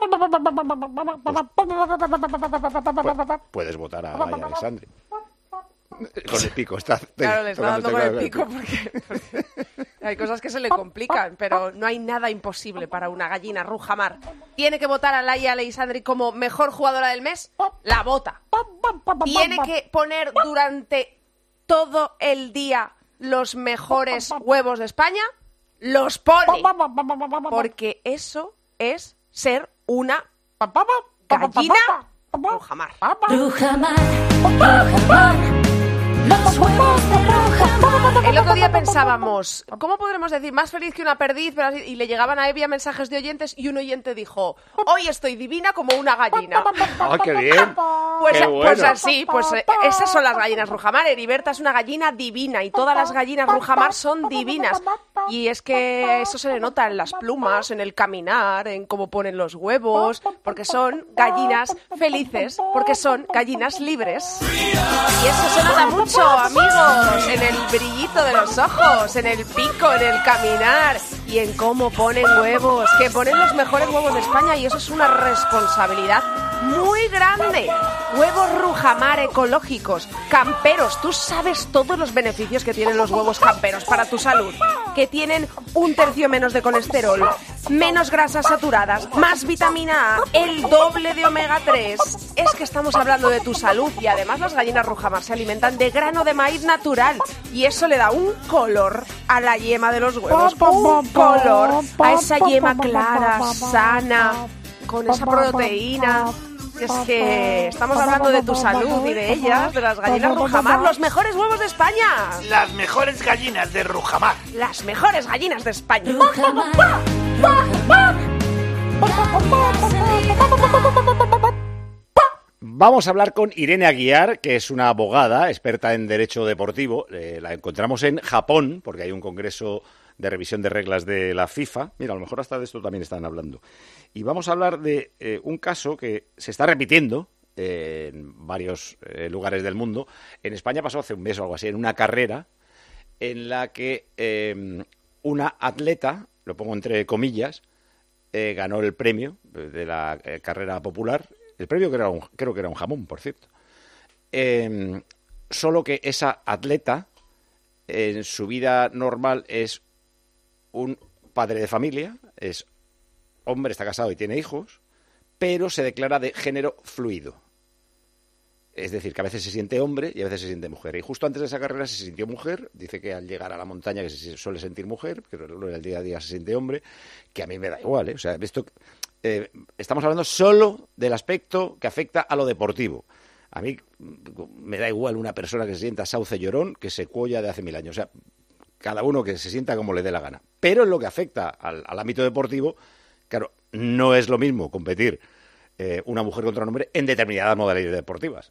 S1: Pues, puedes votar a Laia Alexandri. Con el pico. Está,
S3: claro, le está dando con el pico porque, porque hay cosas que se le complican, pero no hay nada imposible para una gallina Rujamar. ¿Tiene que votar a Laia Alexandri como mejor jugadora del mes? La vota. ¿Tiene que poner durante todo el día los mejores huevos de España? Los pone. Porque eso es ser una gallina Rujamar.
S19: Rujamar, Rujamar, los huevos de Rujamar.
S3: El otro día pensábamos, ¿cómo podremos decir más feliz que una perdiz? Pero así, y le llegaban a Evia mensajes de oyentes y un oyente dijo, hoy estoy divina como una gallina.
S1: ¡Ah, qué bien!
S3: Pues,
S1: qué bueno.
S3: pues así, pues eh, esas son las gallinas Rujamar. Heriberta es una gallina divina y todas las gallinas Rujamar son divinas. Y es que eso se le nota en las plumas, en el caminar, en cómo ponen los huevos, porque son gallinas felices, porque son gallinas libres. Y eso se nota mucho, amigos, en el brillito de los ojos, en el pico, en el caminar y en cómo ponen huevos, que ponen los mejores huevos de España y eso es una responsabilidad muy grande. Huevos Rujamar ecológicos, camperos. Tú sabes todos los beneficios que tienen los huevos camperos para tu salud. Que tienen un tercio menos de colesterol, menos grasas saturadas, más vitamina A, el doble de omega tres. Es que estamos hablando de tu salud y además las gallinas Rujamar se alimentan de grano de maíz natural y eso le da un color a la yema de los huevos. Un color a esa yema clara, sana, con esa proteína. Es que estamos hablando de tu salud y de ellas, de las gallinas Rujamar, los mejores huevos de España.
S4: Las mejores gallinas de Rujamar.
S3: Las mejores gallinas de España.
S19: Rujamar, Rujamar,
S1: Vamos a hablar con Irene Aguiar, que es una abogada experta en derecho deportivo. Eh, la encontramos en Japón, porque hay un congreso de revisión de reglas de la FIFA. Mira, a lo mejor hasta de esto también están hablando. Y vamos a hablar de eh, un caso que se está repitiendo eh, en varios eh, lugares del mundo. En España pasó hace un mes o algo así, en una carrera en la que eh, una atleta, lo pongo entre comillas, eh, ganó el premio de la eh, carrera popular. El premio que era un, creo que era un jamón, por cierto. Eh, solo que esa atleta, en su vida normal, es un padre de familia, es hombre, está casado y tiene hijos, pero se declara de género fluido. Es decir, que a veces se siente hombre y a veces se siente mujer. Y justo antes de esa carrera se sintió mujer, dice que al llegar a la montaña que se suele sentir mujer, pero luego en el día a día se siente hombre, que a mí me da igual, ¿eh? O sea, esto, eh, estamos hablando solo del aspecto que afecta a lo deportivo. A mí me da igual una persona que se sienta sauce llorón que se cuolla de hace mil años. O sea, cada uno que se sienta como le dé la gana. Pero en lo que afecta al, al ámbito deportivo, claro, no es lo mismo competir eh, una mujer contra un hombre en determinadas modalidades deportivas.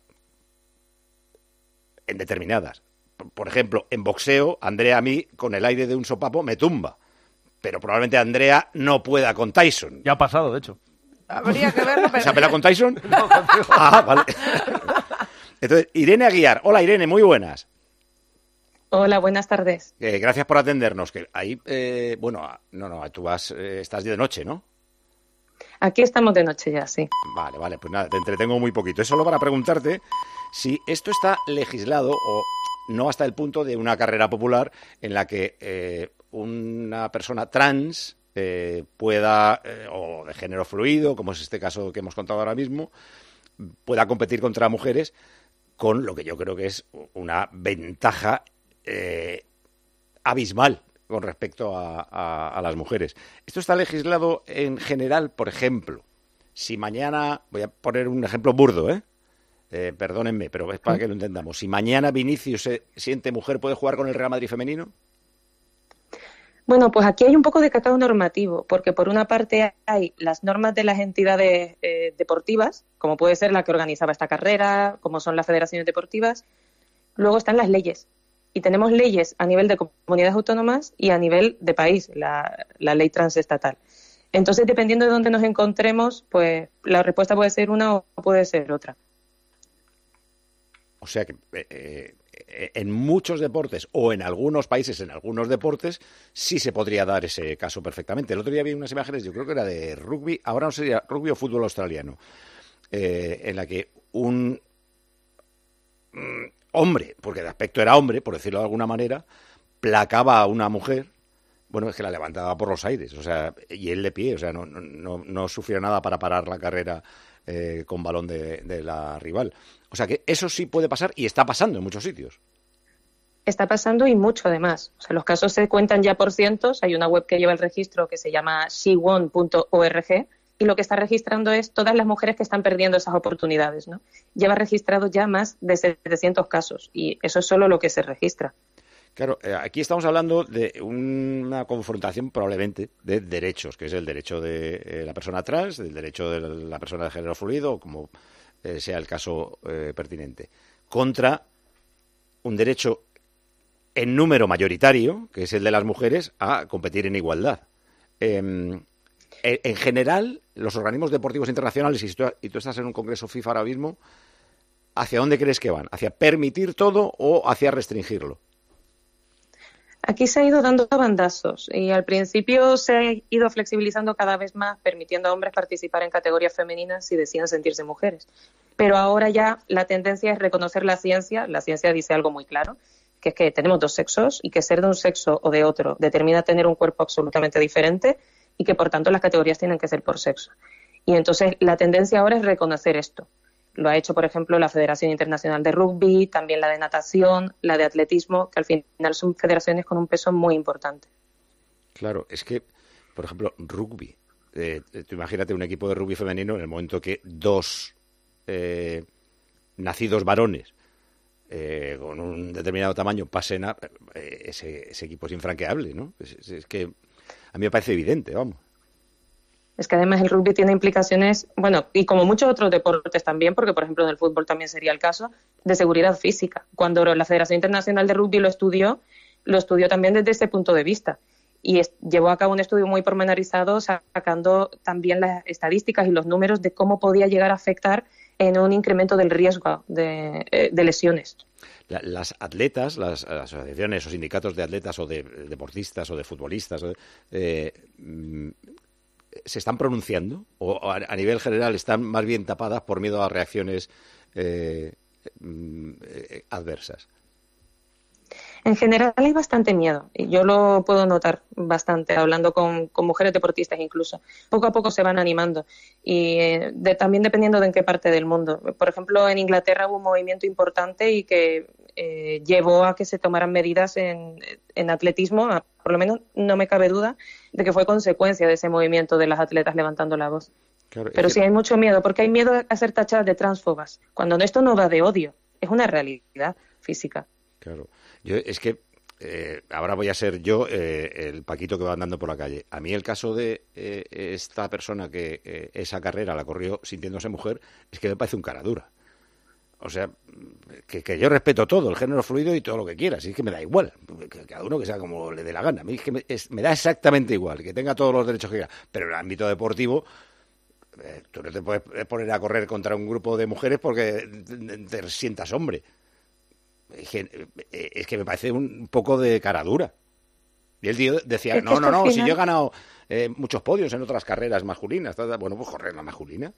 S1: En determinadas. Por ejemplo, en boxeo, Andrea a mí, con el aire de un sopapo, me tumba. Pero probablemente Andrea no pueda con Tyson.
S5: Ya ha pasado, de hecho.
S3: Habría que verlo, pero...
S1: ¿Se ha peleado con Tyson? No, contigo. Ah, vale. Entonces, Irene Aguiar. Hola, Irene, muy buenas.
S5: Hola, buenas tardes.
S1: Eh, gracias por atendernos. Que ahí, eh, bueno, no, no, tú vas, eh, estás de noche, ¿no?
S5: Aquí estamos de noche ya, sí.
S1: Vale, vale, pues nada, te entretengo muy poquito. Es solo para preguntarte si esto está legislado o no hasta el punto de una carrera popular en la que eh, una persona trans eh, pueda, eh, o de género fluido, como es este caso que hemos contado ahora mismo, pueda competir contra mujeres con lo que yo creo que es una ventaja eh, abismal con respecto a, a, a las mujeres. Esto está legislado en general, por ejemplo, si mañana, voy a poner un ejemplo burdo, ¿eh? Eh, perdónenme, pero es para que lo entendamos. Si mañana Vinicius se siente mujer, ¿puede jugar con el Real Madrid femenino?
S5: Bueno, pues aquí hay un poco de cacao normativo, porque por una parte hay las normas de las entidades eh, deportivas, como puede ser la que organizaba esta carrera, como son las federaciones deportivas, luego están las leyes. Y tenemos leyes a nivel de comunidades autónomas y a nivel de país, la, la ley transestatal. Entonces, dependiendo de dónde nos encontremos, pues la respuesta puede ser una o puede ser otra.
S1: O sea que eh, eh, en muchos deportes o en algunos países, en algunos deportes, sí se podría dar ese caso perfectamente. El otro día vi unas imágenes, yo creo que era de rugby, ahora no sería rugby o fútbol australiano, eh, en la que un mm, hombre, porque de aspecto era hombre, por decirlo de alguna manera, placaba a una mujer, bueno, es que la levantaba por los aires, o sea, y él de pie, o sea, no, no, no sufrió nada para parar la carrera eh, con balón de, de la rival. O sea que eso sí puede pasar y está pasando en muchos sitios.
S5: Está pasando y mucho además. O sea, los casos se cuentan ya por cientos. Hay una web que lleva el registro que se llama she won punto org y lo que está registrando es todas las mujeres que están perdiendo esas oportunidades, ¿no? Lleva registrado ya más de setecientos casos y eso es solo lo que se registra.
S1: Claro, eh, aquí estamos hablando de una confrontación probablemente de derechos, que es el derecho de eh, la persona trans, el derecho de la persona de género fluido, como eh, sea el caso eh, pertinente, contra un derecho en número mayoritario, que es el de las mujeres, a competir en igualdad. Eh, en general, los organismos deportivos internacionales, y tú, y tú estás en un congreso FIFA ahora mismo, ¿hacia dónde crees que van? ¿Hacia permitir todo o hacia restringirlo?
S5: Aquí se ha ido dando bandazos y al principio se ha ido flexibilizando cada vez más, permitiendo a hombres participar en categorías femeninas si deciden sentirse mujeres. Pero ahora ya la tendencia es reconocer la ciencia. La ciencia dice algo muy claro, que es que tenemos dos sexos y que ser de un sexo o de otro determina tener un cuerpo absolutamente diferente y que, por tanto, las categorías tienen que ser por sexo. Y entonces la tendencia ahora es reconocer esto. Lo ha hecho, por ejemplo, la Federación Internacional de Rugby, también la de natación, la de atletismo, que al final son federaciones con un peso muy importante.
S1: Claro, es que, por ejemplo, rugby. Eh, tú imagínate un equipo de rugby femenino en el momento que dos eh, nacidos varones eh, con un determinado tamaño pasen a... Eh, ese, ese equipo es infranqueable, ¿no? Es, es, es que a mí me parece evidente, vamos.
S5: Es que además el rugby tiene implicaciones, bueno, y como muchos otros deportes también, porque por ejemplo en el fútbol también sería el caso, de seguridad física. Cuando la Federación Internacional de Rugby lo estudió, lo estudió también desde ese punto de vista. Y es, llevó a cabo un estudio muy pormenorizado, sacando también las estadísticas y los números de cómo podía llegar a afectar en un incremento del riesgo de, de lesiones.
S1: La, las atletas, las, las asociaciones o sindicatos de atletas o de deportistas o de futbolistas, eh, ¿se están pronunciando o a, a nivel general están más bien tapadas por miedo a reacciones eh, eh, adversas?
S5: En general hay bastante miedo y yo lo puedo notar bastante hablando con, con mujeres deportistas incluso. Poco a poco se van animando y eh, de, también dependiendo de en qué parte del mundo. Por ejemplo, en Inglaterra hubo un movimiento importante y que eh, llevó a que se tomaran medidas en, en atletismo, a, por lo menos no me cabe duda de que fue consecuencia de ese movimiento de las atletas levantando la voz. Claro, Pero sí que... hay mucho miedo, porque hay miedo a ser tachadas de transfobas, cuando esto no va de odio, es una realidad física.
S1: Claro. Yo, es que eh, ahora voy a ser yo eh, el Paquito que va andando por la calle. A mí el caso de eh, esta persona que eh, esa carrera la corrió sintiéndose mujer es que me parece un cara dura. O sea, que, que yo respeto todo, el género fluido y todo lo que quieras. Y es que me da igual. Que cada uno que sea como le dé la gana. A mí es que me, es, me da exactamente igual, que tenga todos los derechos que quiera. Pero en el ámbito deportivo, eh, tú no te puedes poner a correr contra un grupo de mujeres porque te, te sientas hombre. Es que, es que me parece un poco de cara dura. Y el tío decía, no, no, no, si yo he ganado eh, muchos podios en otras carreras masculinas. Bueno, pues correr la masculina.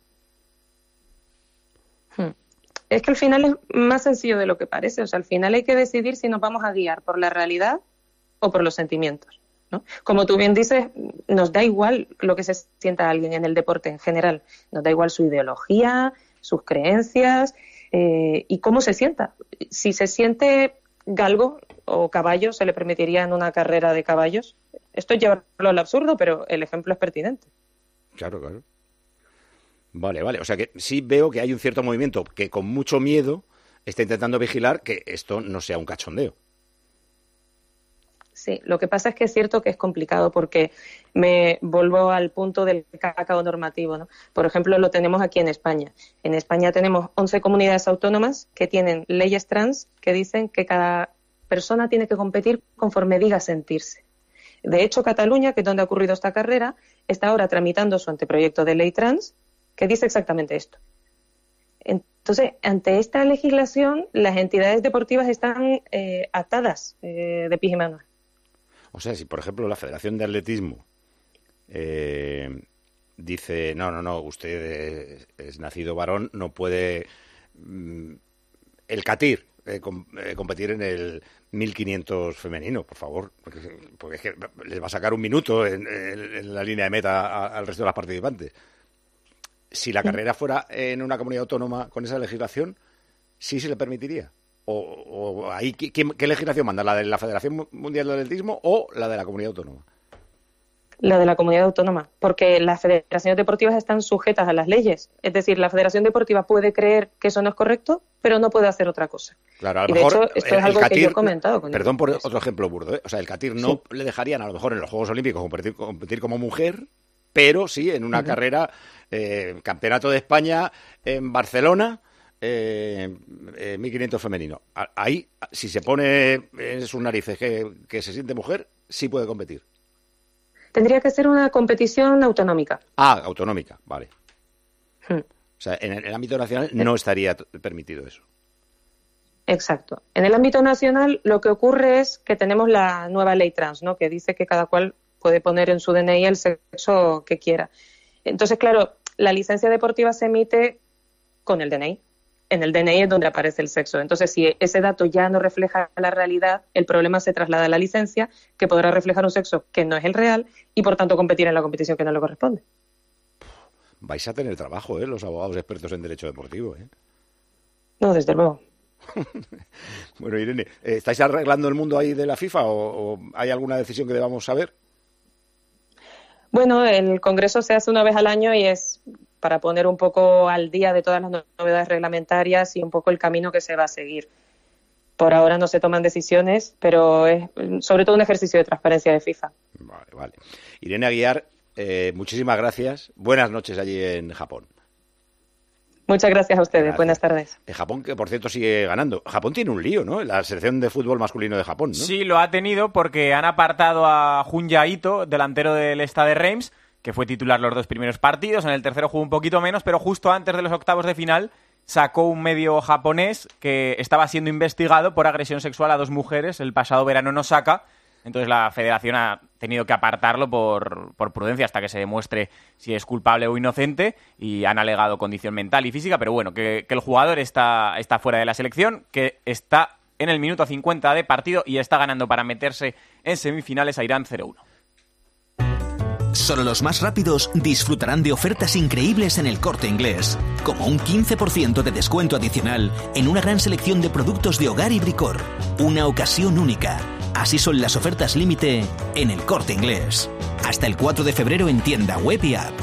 S5: Es que al final es más sencillo de lo que parece. O sea, al final hay que decidir si nos vamos a guiar por la realidad o por los sentimientos, ¿no? Como tú bien dices, nos da igual lo que se sienta alguien en el deporte en general. Nos da igual su ideología, sus creencias eh, y cómo se sienta. Si se siente galgo o caballo, se le permitiría en una carrera de caballos. Esto es llevarlo al absurdo, pero el ejemplo es pertinente.
S1: Claro, claro. Vale, vale. O sea que sí veo que hay un cierto movimiento que con mucho miedo está intentando vigilar que esto no sea un cachondeo.
S5: Sí, lo que pasa es que es cierto que es complicado porque me vuelvo al punto del cacao normativo, ¿no? Por ejemplo, lo tenemos aquí en España. En España tenemos once comunidades autónomas que tienen leyes trans que dicen que cada persona tiene que competir conforme diga sentirse. De hecho, Cataluña, que es donde ha ocurrido esta carrera, está ahora tramitando su anteproyecto de ley trans que dice exactamente esto. Entonces, ante esta legislación, las entidades deportivas están eh, atadas eh, de pies y manos.
S1: O sea, si por ejemplo la Federación de Atletismo eh, dice, no, no, no, usted es, es nacido varón, no puede mm, el CATIR eh, com, eh, competir en el mil quinientos femenino, por favor, porque, porque es que les va a sacar un minuto en, en, en la línea de meta a, al resto de las participantes. Si la carrera fuera en una comunidad autónoma con esa legislación, sí se le permitiría. O, o ahí, ¿qué, ¿qué legislación manda? ¿La de la Federación Mundial de Atletismo o la de la comunidad autónoma?
S5: La de la comunidad autónoma, porque las federaciones deportivas están sujetas a las leyes. Es decir, la Federación Deportiva puede creer que eso no es correcto, pero no puede hacer otra cosa.
S1: Claro, a lo
S5: y
S1: mejor,
S5: de hecho, esto
S1: el,
S5: es algo
S1: CATIR,
S5: que yo he comentado. Con
S1: perdón por otro ejemplo burdo, ¿eh? O sea, el CATIR no
S5: sí.
S1: le dejarían a lo mejor en los Juegos Olímpicos competir, competir como mujer, pero sí en una uh-huh. carrera, eh, Campeonato de España en Barcelona, eh, eh, mil quinientos femenino. Ahí, si se pone en sus narices que, que se siente mujer, sí puede competir.
S5: Tendría que ser una competición autonómica.
S1: Ah, autonómica, vale.
S5: Hmm.
S1: O sea, en el, el ámbito nacional no estaría permitido eso.
S5: Exacto. En el ámbito nacional lo que ocurre es que tenemos la nueva ley trans, ¿no? Que dice que cada cual puede poner en su D N I el sexo que quiera. Entonces, claro, la licencia deportiva se emite con el D N I. En el D N I es donde aparece el sexo. Entonces, si ese dato ya no refleja la realidad, el problema se traslada a la licencia, que podrá reflejar un sexo que no es el real y, por tanto, competir en la competición que no le corresponde.
S1: Vais a tener trabajo, ¿eh? Los abogados expertos en derecho deportivo, ¿eh?
S5: No, desde luego.
S1: Bueno, Irene, ¿estáis arreglando el mundo ahí de la FIFA o, o hay alguna decisión que debamos saber?
S5: Bueno, el Congreso se hace una vez al año y es para poner un poco al día de todas las novedades reglamentarias y un poco el camino que se va a seguir. Por ahora no se toman decisiones, pero es sobre todo un ejercicio de transparencia de FIFA.
S1: Vale, vale. Irene Aguiar, eh, muchísimas gracias. Buenas noches allí en Japón.
S5: Muchas gracias a ustedes.
S1: Gracias.
S5: Buenas tardes.
S1: En Japón, que por cierto sigue ganando. Japón tiene un lío, ¿no? La selección de fútbol masculino de Japón, ¿no?
S6: Sí, lo ha tenido porque han apartado a Junya Ito, delantero del Stade Reims, que fue titular los dos primeros partidos. En el tercero jugó un poquito menos, pero justo antes de los octavos de final sacó un medio japonés que estaba siendo investigado por agresión sexual a dos mujeres el pasado verano en Osaka. Entonces la federación ha tenido que apartarlo por, por prudencia hasta que se demuestre si es culpable o inocente y han alegado condición mental y física, pero bueno, que, que el jugador está, está fuera de la selección, que está en el minuto cincuenta de partido y está ganando para meterse en semifinales a Irán cero uno.
S7: Solo los más rápidos disfrutarán de ofertas increíbles en El Corte Inglés, como un quince por ciento de descuento adicional en una gran selección de productos de hogar y bricor. Una ocasión única. Así son las ofertas límite en El Corte Inglés. Hasta el cuatro de febrero en tienda web y app.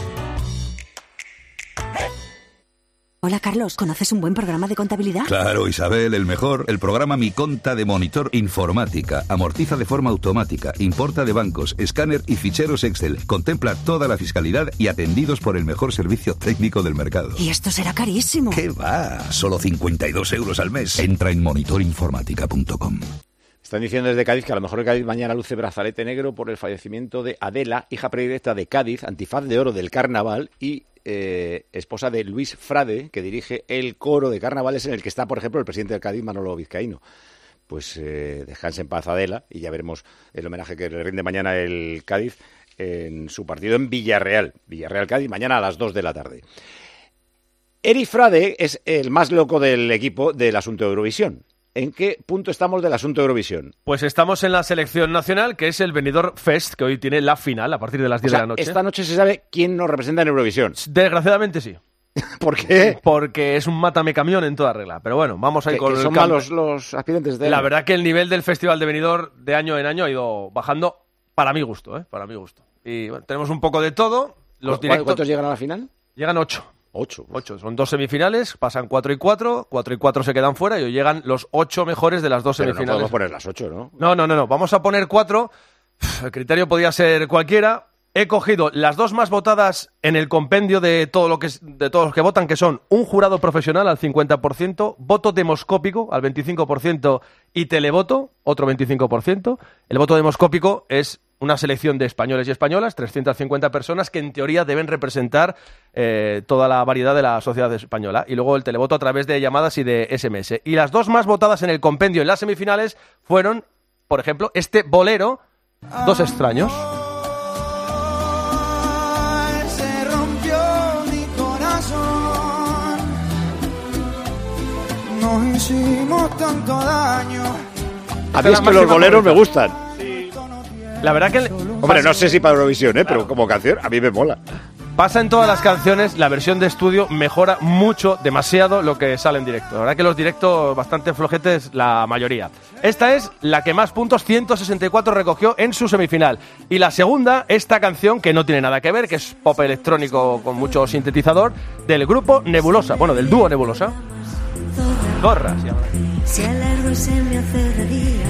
S8: Hola, Carlos, ¿conoces un buen programa de contabilidad?
S9: Claro, Isabel, el mejor. El programa Mi Conta de Monitor Informática. Amortiza de forma automática, importa de bancos, escáner y ficheros Excel. Contempla toda la fiscalidad y atendidos por el mejor servicio técnico del mercado.
S8: Y esto será carísimo.
S9: ¿Qué va? Solo cincuenta y dos euros al mes. Entra en monitor informática punto com.
S1: Están diciendo desde Cádiz que a lo mejor Cádiz mañana luce brazalete negro por el fallecimiento de Adela, hija predilecta de Cádiz, antifaz de oro del carnaval y eh, esposa de Luis Frade, que dirige el coro de carnavales en el que está, por ejemplo, el presidente del Cádiz, Manolo Vizcaíno. Pues eh, descanse en paz, Adela, y ya veremos el homenaje que le rinde mañana el Cádiz en su partido en Villarreal. Villarreal-Cádiz, mañana a las dos de la tarde. Eric Frade es el más loco del equipo del asunto de Eurovisión. ¿En qué punto estamos del asunto de Eurovisión?
S2: Pues estamos en la selección nacional, que es el Benidorm Fest, que hoy tiene la final a partir de las diez
S1: o sea,
S2: de la noche.
S1: Esta noche se sabe quién nos representa en Eurovisión.
S2: Desgraciadamente sí.
S1: ¿Por qué?
S2: Porque es un mátame camión en toda regla. Pero bueno, vamos a ir con
S1: que
S2: el
S1: son malos los aspirantes de...
S2: La verdad que el nivel del Festival de Benidorm de año en año ha ido bajando para mi gusto, ¿eh? Para mi gusto. Y bueno, tenemos un poco de todo. Los directos...
S1: ¿Cuántos llegan a la final?
S2: Llegan ocho.
S1: Ocho. Pues.
S2: Ocho. Son dos semifinales, pasan cuatro y cuatro, cuatro y cuatro se quedan fuera y hoy llegan los ocho mejores de las dos
S1: Pero
S2: semifinales.
S1: no podemos poner las ocho, ¿no?
S2: No, no, no, no. Vamos a poner cuatro. El criterio podía ser cualquiera. He cogido las dos más votadas en el compendio de todo lo que es, de todos los que votan, que son un jurado profesional al cincuenta por ciento, voto demoscópico al veinticinco por ciento y televoto, otro veinticinco por ciento. El voto demoscópico es una selección de españoles y españolas, trescientas cincuenta personas que en teoría deben representar eh, toda la variedad de la sociedad española. Y luego el televoto a través de llamadas y de ese eme ese. Y las dos más votadas en el compendio en las semifinales fueron, por ejemplo, este bolero, Dos extraños.
S11: Se rompió mi corazón, nos hicimos tanto daño.
S1: A mí es que los boleros me gustan.
S2: La verdad que...
S1: Hombre, no sé si para Eurovisión, ¿eh? Pero como canción, a mí me mola.
S2: Pasa en todas las canciones, la versión de estudio mejora mucho, demasiado, lo que sale en directo. La verdad que los directos bastante flojetes, la mayoría. Esta es la que más puntos, ciento sesenta y cuatro, recogió en su semifinal. Y la segunda, esta canción, que no tiene nada que ver, que es pop electrónico con mucho sintetizador, del grupo Nebulosa, bueno, del dúo Nebulosa. Zorra, sí, ahora.
S13: Si alargo se me hace de día,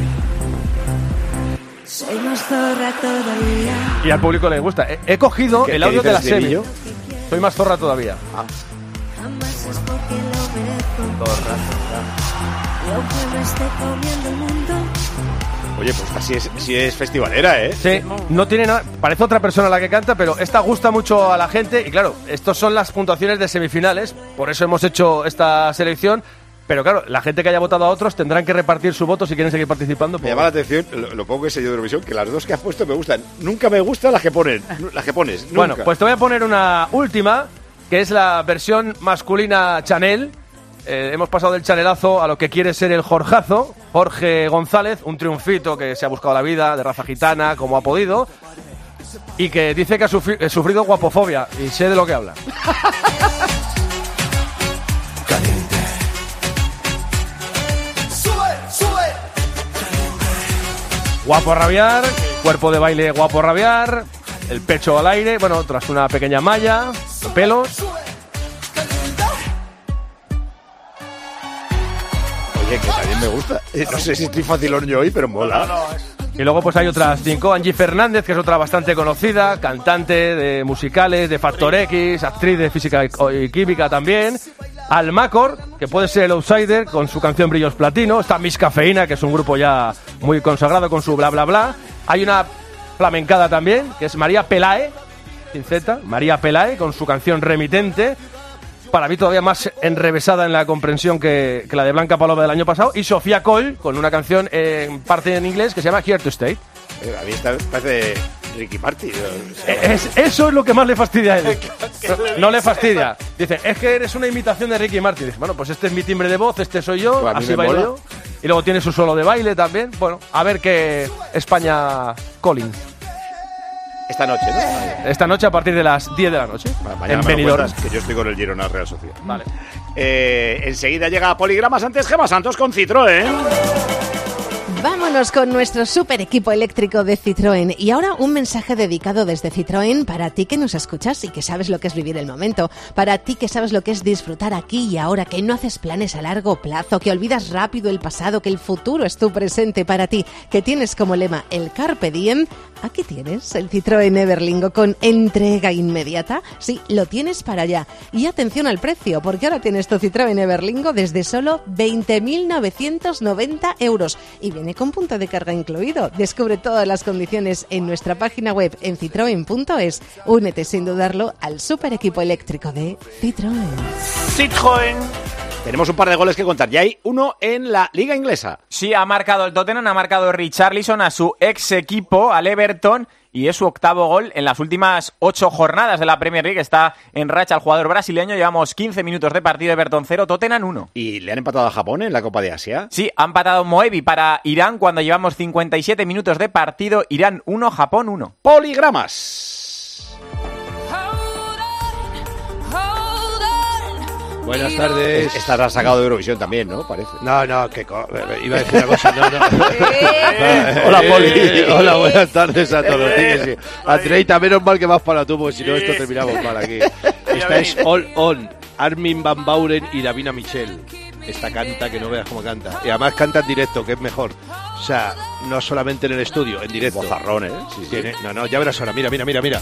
S13: soy más zorra todavía.
S2: Y al público le gusta. He, he cogido el audio de la semi. Soy más zorra todavía. Ah.
S13: Jamás es porque lo merezco.
S2: Zorra,
S13: Y aunque me esté comiendo el mundo.
S1: Oye, pues así es, sí es festivalera, ¿eh?
S2: Sí, no tiene nada. Parece otra persona la que canta, pero esta gusta mucho a la gente. Y claro, estas son las puntuaciones de semifinales. Por eso hemos hecho esta selección. Pero claro, la gente que haya votado a otros tendrán que repartir su voto si quieren seguir participando.
S1: Me llama la atención lo, lo poco que sé yo de Eurovisión, que las dos que has puesto me gustan. Nunca me gustan las que ponen, las que pones. Nunca.
S2: Bueno, pues te voy a poner una última, que es la versión masculina Chanel. Eh, hemos pasado del chanelazo a lo que quiere ser el Jorjazo. Jorge González, un triunfito que se ha buscado la vida, de raza gitana, como ha podido. Y que dice que ha sufri- eh, sufrido guapofobia, y sé de lo que habla. Guapo a rabiar, cuerpo de baile guapo a rabiar, el pecho al aire, bueno, tras una pequeña malla, pelos.
S1: Oye, que también me gusta. Eh, no sé si estoy facilón yo hoy, pero mola.
S2: No, no, es... Y luego pues hay otras cinco. Angie Fernández, que es otra bastante conocida, cantante de musicales, de Factor X, actriz de física y química también. Almacor, que puede ser el outsider con su canción Brillos Platino. Está Miss Cafeína, que es un grupo ya muy consagrado con su bla bla bla. Hay una flamencada también, que es María Pelae, sin Z, María Pelae, con su canción Remitente. Para mí todavía más enrevesada en la comprensión que, que la de Blanca Paloma del año pasado. Y Sofía Cole, con una canción eh, en parte en inglés que se llama Here to Stay.
S1: Eh, a mí esta parece Ricky Martin.
S2: Es, eso es lo que más le fastidia a él. No, no le fastidia. Dice, es que eres una imitación de Ricky Martin. Dice, bueno, pues este es mi timbre de voz, este soy yo,
S1: pues
S2: así bailo yo. Y luego tiene su solo de baile también. Bueno, a ver qué España Colin.
S1: Esta noche, ¿no?
S2: Esta noche a partir de las diez de la noche.
S1: Bueno, mañana
S2: en
S1: me
S2: Benidorm.
S1: Que yo estoy con el Girona Real Sociedad.
S2: Vale.
S1: Eh, enseguida llega Poligramas antes Gema Santos con Citroën.
S14: Vámonos con nuestro super equipo eléctrico de Citroën. Y ahora un mensaje dedicado desde Citroën para ti que nos escuchas y que sabes lo que es vivir el momento. Para ti que sabes lo que es disfrutar aquí y ahora, que no haces planes a largo plazo, que olvidas rápido el pasado, que el futuro es tu presente. Para ti que tienes como lema el Carpe Diem, aquí tienes el Citroën Everlingo con entrega inmediata. Sí, lo tienes para allá. Y atención al precio, porque ahora tienes tu Citroën Everlingo desde solo veinte mil novecientos noventa euros. Y viene viene con punto de carga incluido. Descubre todas las condiciones en nuestra página web en citroen punto es. Únete sin dudarlo al super equipo eléctrico de Citroën.
S1: Citroën. Tenemos un par de goles que contar. Ya hay uno en la Liga Inglesa.
S6: Sí, ha marcado el Tottenham, ha marcado Richarlison a su ex equipo, al Everton, y es su octavo gol en las últimas ocho jornadas de la Premier League. Está en racha el jugador brasileño. Llevamos quince minutos de partido, Everton cero, Tottenham uno.
S1: ¿Y le han empatado a Japón en la Copa de Asia?
S6: Sí, ha empatado Moebi para Irán cuando llevamos cincuenta y siete minutos de partido. Irán uno, Japón uno.
S1: Poligramas.
S12: Buenas tardes.
S1: Esta la has sacado de Eurovisión también, ¿no? Parece.
S12: No, no, que co- iba a decir una cosa. No, no.
S1: Hola, Poli.
S12: Hola, buenas tardes a todos. Sí, sí. Andreita, menos mal que vas para tú, porque si no, esto terminamos mal aquí. Esta es All On, Armin Van Buuren y Davina Michel. Esta canta que no veas cómo canta. Y además canta en directo, que es mejor. O sea, no solamente en el estudio, en directo.
S1: Bozarrón, ¿eh? Sí, sí.
S12: Tiene, no, no, ya verás ahora. Mira, mira, mira, mira.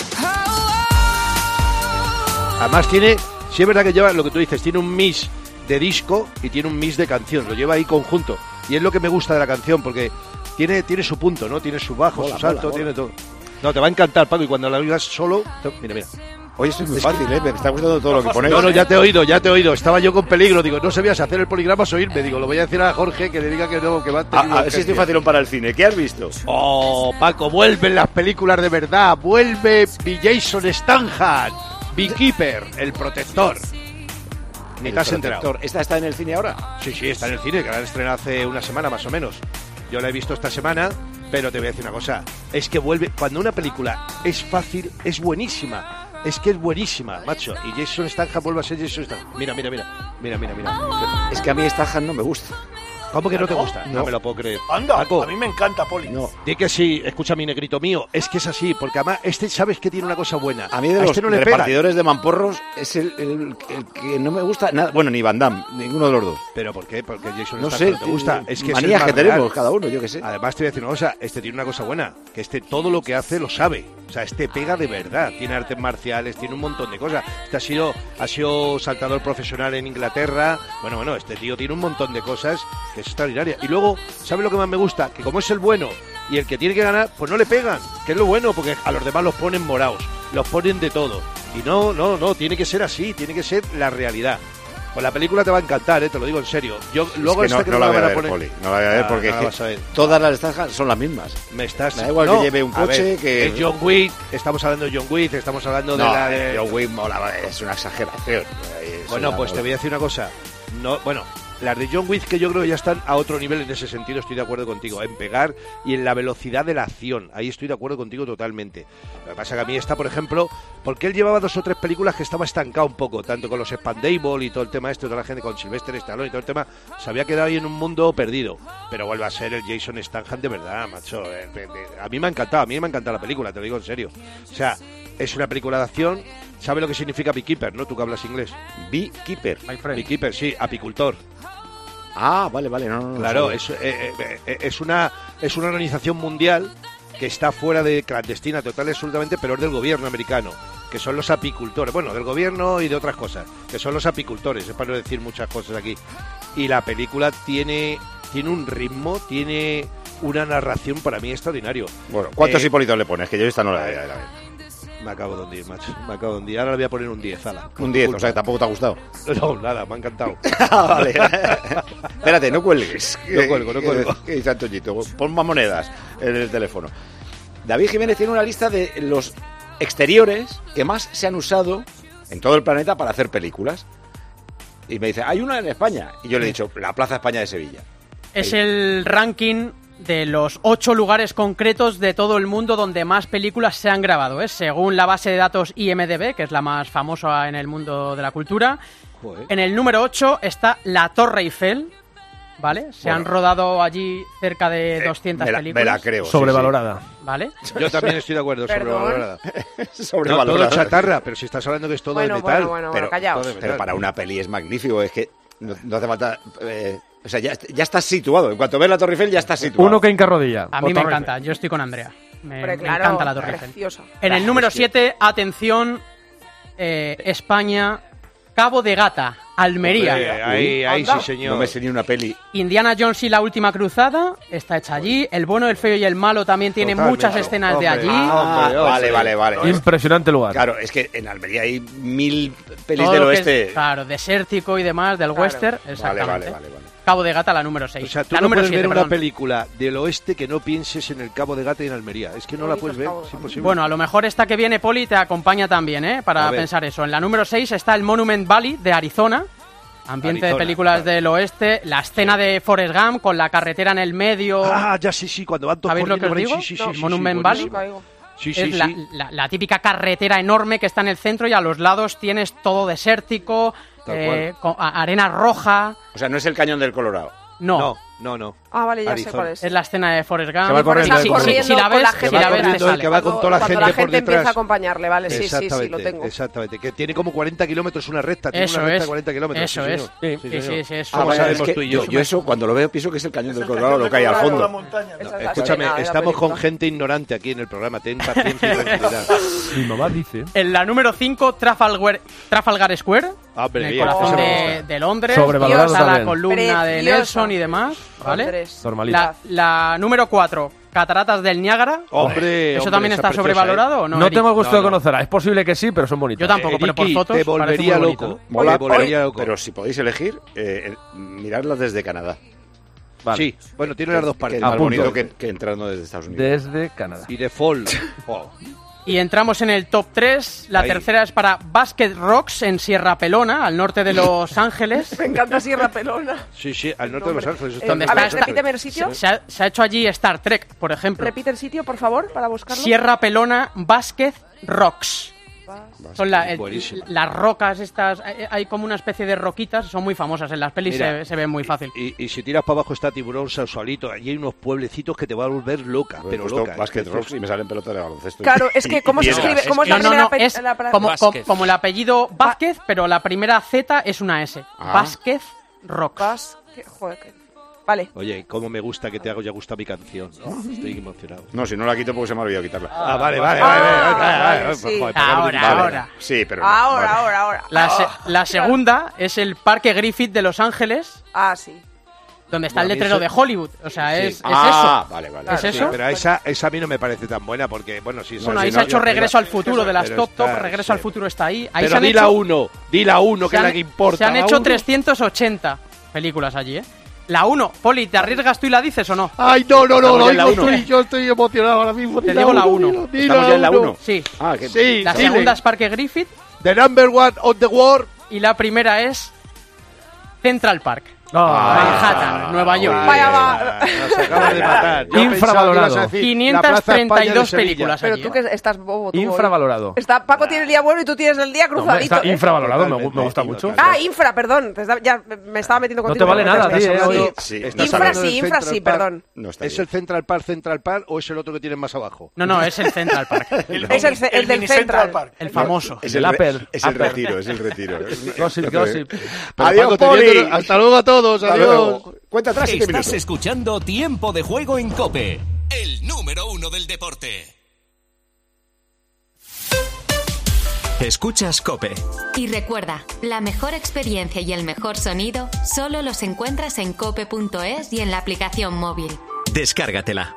S12: Además tiene... Sí es verdad que lleva lo que tú dices, tiene un mix de disco y tiene un mix de canción, lo lleva ahí conjunto. Y es lo que me gusta de la canción, porque tiene, tiene su punto, ¿no? Tiene su bajo,
S1: Hola,
S12: su salto,
S1: hola,
S12: tiene todo. No, te va a encantar, Paco, y cuando la oigas solo... Te... Mira, mira.
S1: Oye, esto es muy fácil, ¿eh? Me está gustando todo lo que ponéis.
S12: No, no, ya te he oído, ya te he oído. Estaba yo con peligro, digo, no sabías hacer el poligrama o oírme. Digo, lo voy a decir a Jorge que le diga que no, que va a tener...
S1: A, a ver si estoy facilón para el cine. ¿Qué has visto?
S12: Oh, Paco, vuelven las películas de verdad. Vuelve Jason Statham, Beekeeper, el protector. Ni te has enterado.
S1: ¿Esta está en el cine ahora?
S12: Sí, sí, está en el cine, que la han estrenado hace una semana más o menos. Yo la he visto esta semana, pero te voy a decir una cosa. Es que vuelve, cuando una película es fácil, es buenísima. Es que es buenísima, macho. Y Jason Statham vuelve a ser Jason Statham. Mira, mira, mira. Mira, mira, mira.
S1: Es que a mí Statham no me gusta.
S12: ¿Cómo que no te
S4: ¿No?
S12: gusta? No,
S1: No.
S12: me lo puedo creer.
S4: Anda,
S12: Paco,
S4: a mí me encanta, Poli.
S1: No.
S12: di que sí, escucha mi negrito mío. Es que es así, porque además este sabes que tiene una cosa buena.
S1: A mí de
S12: a
S1: los
S12: este no le pega.
S1: repartidores de mamporros es el, el- el que no me gusta nada. Bueno, ni Van Damme, ninguno de los dos.
S12: ¿Pero por qué? Porque Jason
S1: No
S12: Statham
S1: sé,
S12: no te gusta. Es que es el
S1: manías
S12: más
S1: que tenemos
S12: real.
S1: cada uno, yo qué sé.
S12: Además te voy a decir una cosa, este tiene una cosa buena, que este todo lo que hace lo sabe. O sea, este pega de verdad, tiene artes marciales, tiene un montón de cosas. Este ha sido, ha sido saltador profesional en Inglaterra. Bueno, bueno, este tío tiene un montón de cosas que es extraordinaria. Y luego, ¿sabe lo que más me gusta? Que como es el bueno y el que tiene que ganar, pues no le pegan, que es lo bueno, porque a los demás los ponen morados, los ponen de todo. Y no, no, no, tiene que ser así, tiene que ser la realidad. Pues la película te va a encantar, ¿eh? Te lo digo en serio. Yo luego
S1: Es que
S12: esta
S1: no,
S12: que
S1: no
S12: no
S1: la
S12: la
S1: voy a
S12: van a
S1: ver,
S12: poner.
S1: Poli. No la voy a ver
S12: Ah,
S1: porque
S12: no
S1: es
S12: la
S1: que
S12: vas a ver.
S1: todas las Statham son las mismas.
S12: Me estás...
S1: Me da igual
S12: No,
S1: que lleve un
S12: a
S1: coche
S12: ver,
S1: que...
S12: es John Wick, estamos hablando de John Wick, estamos hablando de
S1: No,
S12: la de...
S1: John Wick mola, es una exageración. Es
S12: Bueno,
S1: una-
S12: pues te voy a decir una cosa. No, bueno, las de John Wick que yo creo que ya están a otro nivel en ese sentido, estoy de acuerdo contigo, en pegar y en la velocidad de la acción. Ahí estoy de acuerdo contigo totalmente. Lo que pasa que a mí esta, por ejemplo, porque él llevaba dos o tres películas que estaba estancado un poco, tanto con los Expandables y todo el tema este, toda la gente con Sylvester Stallone y todo el tema, se había quedado ahí en un mundo perdido. Pero vuelve a ser el Jason Statham de verdad, macho. Eh, de- de- A mí me ha encantado, a mí me ha encantado la película, te lo digo en serio. O sea, es una película de acción. ¿Sabe lo que significa beekeeper, no? Tú que hablas inglés.
S1: Beekeeper.
S12: Beekeeper, sí, apicultor.
S1: Ah, vale, vale. No, no, no
S12: Claro,
S1: sabía.
S12: es, eh, eh, eh, es, una, es una organización mundial que está fuera de clandestina total y absolutamente, pero es del gobierno americano, que son los apicultores. Bueno, del gobierno y de otras cosas, que son los apicultores, es para no decir muchas cosas aquí. Y la película tiene, tiene un ritmo, tiene una narración para mí extraordinario.
S1: Bueno, ¿cuántos
S12: Eh,
S1: Hipolitos le pones? Que yo esta no la voy a ver.
S12: Me acabo de hundir, macho. Me acabo de hundir. Ahora le voy a poner un diez, ala.
S1: Un diez, o sea que tampoco te ha gustado.
S12: No, nada, me ha encantado.
S1: Vale. Espérate, no cuelgues.
S12: No cuelgo, no cuelgo.
S1: ¿Qué dice Antoñito? Pon más monedas en el teléfono. David Jiménez tiene una lista de los exteriores que más se han usado en todo el planeta para hacer películas. Y me dice, hay una en España. Y yo le he dicho, la Plaza España de Sevilla.
S15: Es el ranking de los ocho lugares concretos de todo el mundo donde más películas se han grabado, ¿eh? Según la base de datos I M D B, que es la más famosa en el mundo de la cultura.
S12: Joder.
S15: En el número ocho está la Torre Eiffel, ¿vale? Se
S1: Bueno.
S15: han rodado allí cerca de doscientas
S1: me la,
S15: películas.
S1: me la creo. sí,
S2: Sobrevalorada.
S15: ¿Vale?
S12: Yo también estoy de acuerdo,
S3: Perdón.
S12: sobrevalorada.
S1: sí.
S12: No,
S1: Sobrevalorada.
S12: todo chatarra, pero si estás hablando que es todo
S3: Bueno,
S12: de metal.
S3: bueno, bueno,
S1: pero,
S3: bueno, callaos.
S12: todo de metal.
S1: pero para una peli es magnífico. Es que no, no hace falta... eh, o sea, ya, ya estás situado. En cuanto ves la Torre Eiffel, ya estás situado.
S2: Uno que hinca rodilla.
S15: A
S2: por
S15: mí me
S2: Torre
S15: encanta,
S2: Eiffel.
S15: yo estoy con Andrea. Me,
S3: Hombre,
S15: me
S3: claro,
S15: encanta la Torre Eiffel.
S3: preciosa.
S15: En el
S1: Ah,
S15: número
S1: es que-
S15: siete, atención, eh, España, Cabo de Gata. Almería.
S12: Hombre, ahí, ahí sí, señor.
S1: No me sé ni una peli.
S15: Indiana Jones y la última cruzada está hecha allí. El bueno, el feo y el malo también tiene
S12: Totalmente.
S15: muchas escenas
S12: Hombre,
S15: de allí.
S1: Ah,
S12: Hombre,
S1: vale, vale, vale, vale.
S2: Impresionante lugar.
S1: Claro, es que en Almería hay mil pelis
S15: Todo
S1: del
S15: lo que es,
S1: oeste.
S15: claro, desértico y demás, del western.
S1: Vale,
S15: Exactamente.
S1: vale, vale, vale.
S15: Cabo de Gata, la número seis.
S12: O sea, tú
S15: la
S12: no
S15: número
S12: puedes
S15: siete,
S12: ver una
S15: perdón.
S12: película del oeste que no pienses en el Cabo de Gata y en Almería. Es que no la puedes ver, es imposible.
S15: Bueno, a lo mejor esta que viene, Poli, te acompaña también, ¿eh? Para
S12: A ver.
S15: pensar eso. En la número seis está el Monument Valley de Arizona. Ambiente
S12: Arizona,
S15: de películas
S12: vale.
S15: del oeste. La escena de Forrest Gump con la carretera en el medio.
S12: Ah, ya sí, sí, cuando van todos
S15: ¿Sabéis lo que os
S12: corriendo por
S15: digo?
S12: ahí, sí, sí,
S15: No,
S12: sí, sí,
S15: Monument
S12: sí,
S15: Valley.
S12: buenísimo. Sí,
S15: es
S12: sí,
S15: la,
S12: sí.
S15: la- la típica carretera enorme que está en el centro y a los lados tienes todo desértico,
S1: Tal
S15: eh, con- a- arena roja.
S1: O sea, no es el cañón del Colorado.
S15: No.
S12: No, no, no.
S3: Ah, vale, ya
S12: Arizona.
S3: sé cuál es.
S15: Es la escena de Forrest Gump.
S2: Se va corriendo,
S15: Sí, sí,
S2: va
S15: sí,
S2: corriendo
S15: si la
S3: con
S15: ves,
S3: la
S15: si
S3: gente
S15: la ves, te
S12: corriendo, el
S15: sale.
S12: que va con toda la
S3: Cuando
S12: gente
S3: la
S12: por
S3: gente
S12: detrás.
S3: empieza a acompañarle, vale, sí, sí, sí,
S12: Exactamente,
S3: lo tengo.
S12: exactamente. Que tiene como cuarenta kilómetros una recta, tiene
S15: Eso
S12: una recta
S15: es.
S12: de cuarenta kilómetros.
S15: Eso
S12: sí,
S15: es.
S12: señor.
S15: Sí,
S12: Sí,
S15: sí,
S12: señor.
S15: sí, es
S1: Ah,
S12: Como
S1: vale,
S12: sabemos
S1: es que
S12: tú y yo.
S1: yo, yo eso cuando lo veo pienso que es el cañón del Colorado, lo que hay al fondo.
S12: Escúchame, estamos con gente ignorante aquí en el programa. Ten paciencia y tranquilidad.
S2: Mi mamá dice.
S15: En la número cinco, Trafalgar, Trafalgar Square.
S12: Hombre,
S15: en el
S12: bien,
S15: corazón
S12: ese me
S15: de,
S12: gusta.
S15: de Londres.
S2: Sobrevalorado
S15: Está la
S2: también.
S15: columna de
S3: Preciosa.
S15: Nelson y demás. ¿Vale?
S3: Londres.
S2: Normalito.
S15: La, la número cuatro, Cataratas del Niágara.
S12: Hombre,
S15: ¿Eso
S12: hombre,
S15: también
S12: esa
S15: está
S12: preciosa,
S15: sobrevalorado
S12: ¿eh?
S15: o no?
S2: No
S15: Eric?
S2: tengo el gusto
S12: No,
S2: de
S12: no.
S2: conocerla. Es posible que sí, pero son bonitas.
S15: Yo tampoco, pero por
S12: Eriki,
S15: fotos
S12: te
S15: parece
S12: volvería
S15: muy bonito.
S12: loco.
S1: Mola,
S12: Te volvería
S1: pero-
S12: loco.
S1: pero si podéis elegir, eh, eh, miradlas desde Canadá.
S2: Vale.
S12: Sí, bueno, tiene las dos
S1: Que
S12: partes.
S1: es más
S2: Apunto.
S1: bonito que, que entrando desde Estados Unidos.
S2: Desde Canadá.
S12: Y de Fall. Oh.
S15: Y entramos en el top tres. La
S12: Ahí.
S15: tercera es para Basket Rocks en Sierra Pelona, al norte de Los Ángeles.
S3: Me encanta Sierra Pelona.
S12: Sí, sí, al norte de Los Ángeles. está
S15: ¿Dónde
S12: en
S3: A
S12: Los
S3: ver,
S15: está?
S12: Ángeles.
S3: repíteme el sitio.
S15: Se ha, se ha hecho allí Star Trek, por ejemplo.
S3: Repite el sitio, por favor, para buscarlo.
S15: Sierra Pelona Basket Rocks. Son la- el-
S12: Buenísimo.
S15: las rocas estas, hay, hay como una especie de roquitas, son muy famosas en las pelis,
S12: Mira,
S15: se, se ven muy fácil.
S12: Y, y si tiras para abajo está Tiburón, Sausalito. Allí hay unos pueblecitos que te van a volver loca,
S1: He
S12: pero
S1: puesto
S12: loca.
S1: Basket
S12: Es
S1: Rocks
S12: que-
S1: y me salen pelotas de baloncesto.
S3: Claro, es
S1: Y-
S3: que
S1: y
S3: ¿cómo se
S1: piedras.
S3: escribe? ¿Cómo es la
S15: No, no,
S3: primera
S15: no,
S3: pe-
S15: es
S3: la- la-
S15: como,
S3: Vázquez.
S15: como el apellido Vázquez, pero la primera Z es una S.
S1: Ah.
S15: Vázquez Rocks.
S3: Vázquez, joder, que- Vale.
S12: Oye, cómo me gusta que te haga ya gusta mi canción. ¿no? Estoy emocionado.
S1: No, si no la quito porque se me ha olvidado quitarla.
S12: Ah, vale, vale,
S3: Ah,
S12: vale. vale,
S3: vale,
S12: vale, vale,
S3: sí.
S12: joder,
S15: Ahora,
S1: Vale.
S15: ahora.
S1: Sí, pero no.
S3: Ahora,
S1: Vale.
S3: ahora, ahora.
S15: La, se-
S3: Ah,
S15: la segunda es el Parque Griffith de Los Ángeles,
S3: Ah, sí.
S15: donde está el
S12: Bueno, a mí
S15: letrero
S12: eso-
S15: de Hollywood. O sea,
S12: Sí.
S15: es, es
S1: Ah,
S15: eso.
S1: vale, vale.
S15: ¿Es
S12: Sí,
S15: eso?
S12: pero esa, esa a mí no me parece tan buena porque, bueno, sí.
S15: Bueno,
S12: sí,
S15: ahí
S12: no,
S15: se ha hecho
S12: yo-
S15: Regreso al Futuro de las
S12: pero
S15: top top,
S12: está-
S15: Regreso al
S12: sí.
S15: Futuro está ahí. Ahí
S12: Pero
S15: se han
S12: di la
S15: hecho,
S12: uno, di la uno, que
S15: se
S12: es la
S15: han-
S12: que importa.
S15: Se han
S12: la
S15: hecho
S12: uno.
S15: trescientos ochenta películas allí, ¿eh? La uno, Poli, ¿te arriesgas tú y la dices o no?
S12: Ay, no, no, no,
S1: Estamos
S12: no,
S1: ya en la
S12: yo
S1: uno.
S12: estoy, yo estoy emocionado ahora mismo.
S15: Te
S12: Di
S15: digo la
S12: uno,
S15: uno.
S12: di
S1: ¿Estamos ya en la uno?
S15: Sí.
S1: Ah, que
S12: Sí,
S15: La
S12: dile.
S15: segunda es Parque Griffith
S12: The number one of the world.
S15: y la primera es Central Park.
S2: Ah,
S15: Manhattan, Nueva York.
S1: oye.
S3: Vaya, va.
S12: Nos acabas de matar. Yo
S2: Infravalorado.
S12: pensaba que ibas a decir
S15: quinientas
S12: la Plaza
S15: treinta y
S12: España de
S15: dos
S12: Sevilla.
S15: películas
S3: Pero
S15: allí,
S3: tú
S15: ¿eh?
S3: que estás bobo. tú,
S2: Infravalorado.
S3: hoy. Está, Paco tiene el día bueno y tú tienes el día
S2: No, hombre,
S3: cruzadito.
S2: está
S3: ¿eh?
S2: infravalorado, me, gu-
S12: Totalmente,
S2: me gusta
S12: sí,
S2: mucho.
S12: totalmente.
S3: Ah, infra, perdón. te estaba- ya me estaba metiendo
S2: No
S3: contigo.
S2: te vale
S3: pero
S2: nada,
S3: estás
S2: tío, eh,
S3: hablando-
S2: hoy-
S1: Sí,
S12: Estás
S1: no
S3: Infra
S12: hablando
S3: sí,
S12: del
S3: infra
S12: Central
S3: sí,
S12: Park.
S3: perdón.
S1: No está
S12: ¿Es
S1: bien.
S12: el Central Park, Central Park o es el otro que tienen más abajo?
S15: No, no, es el Central Park.
S3: Es el, ce- el del
S4: mini
S3: Central.
S4: Park.
S15: El famoso.
S1: Es
S2: El
S1: el, re-
S2: upper,
S1: es el
S2: upper.
S1: retiro, es el retiro.
S2: Gossip, gossip.
S12: Pero,
S1: Adiós,
S12: Paco,
S1: Poli.
S12: teniendo- Hasta luego a todos,
S1: Hasta
S12: adiós.
S1: luego. Cuenta atrás siete
S7: Estás
S1: minutos.
S7: escuchando Tiempo de Juego en COPE, el número uno del deporte. Escuchas COPE.
S19: Y recuerda, la mejor experiencia y el mejor sonido solo los encuentras en cope punto es y en la aplicación móvil.
S20: Descárgatela.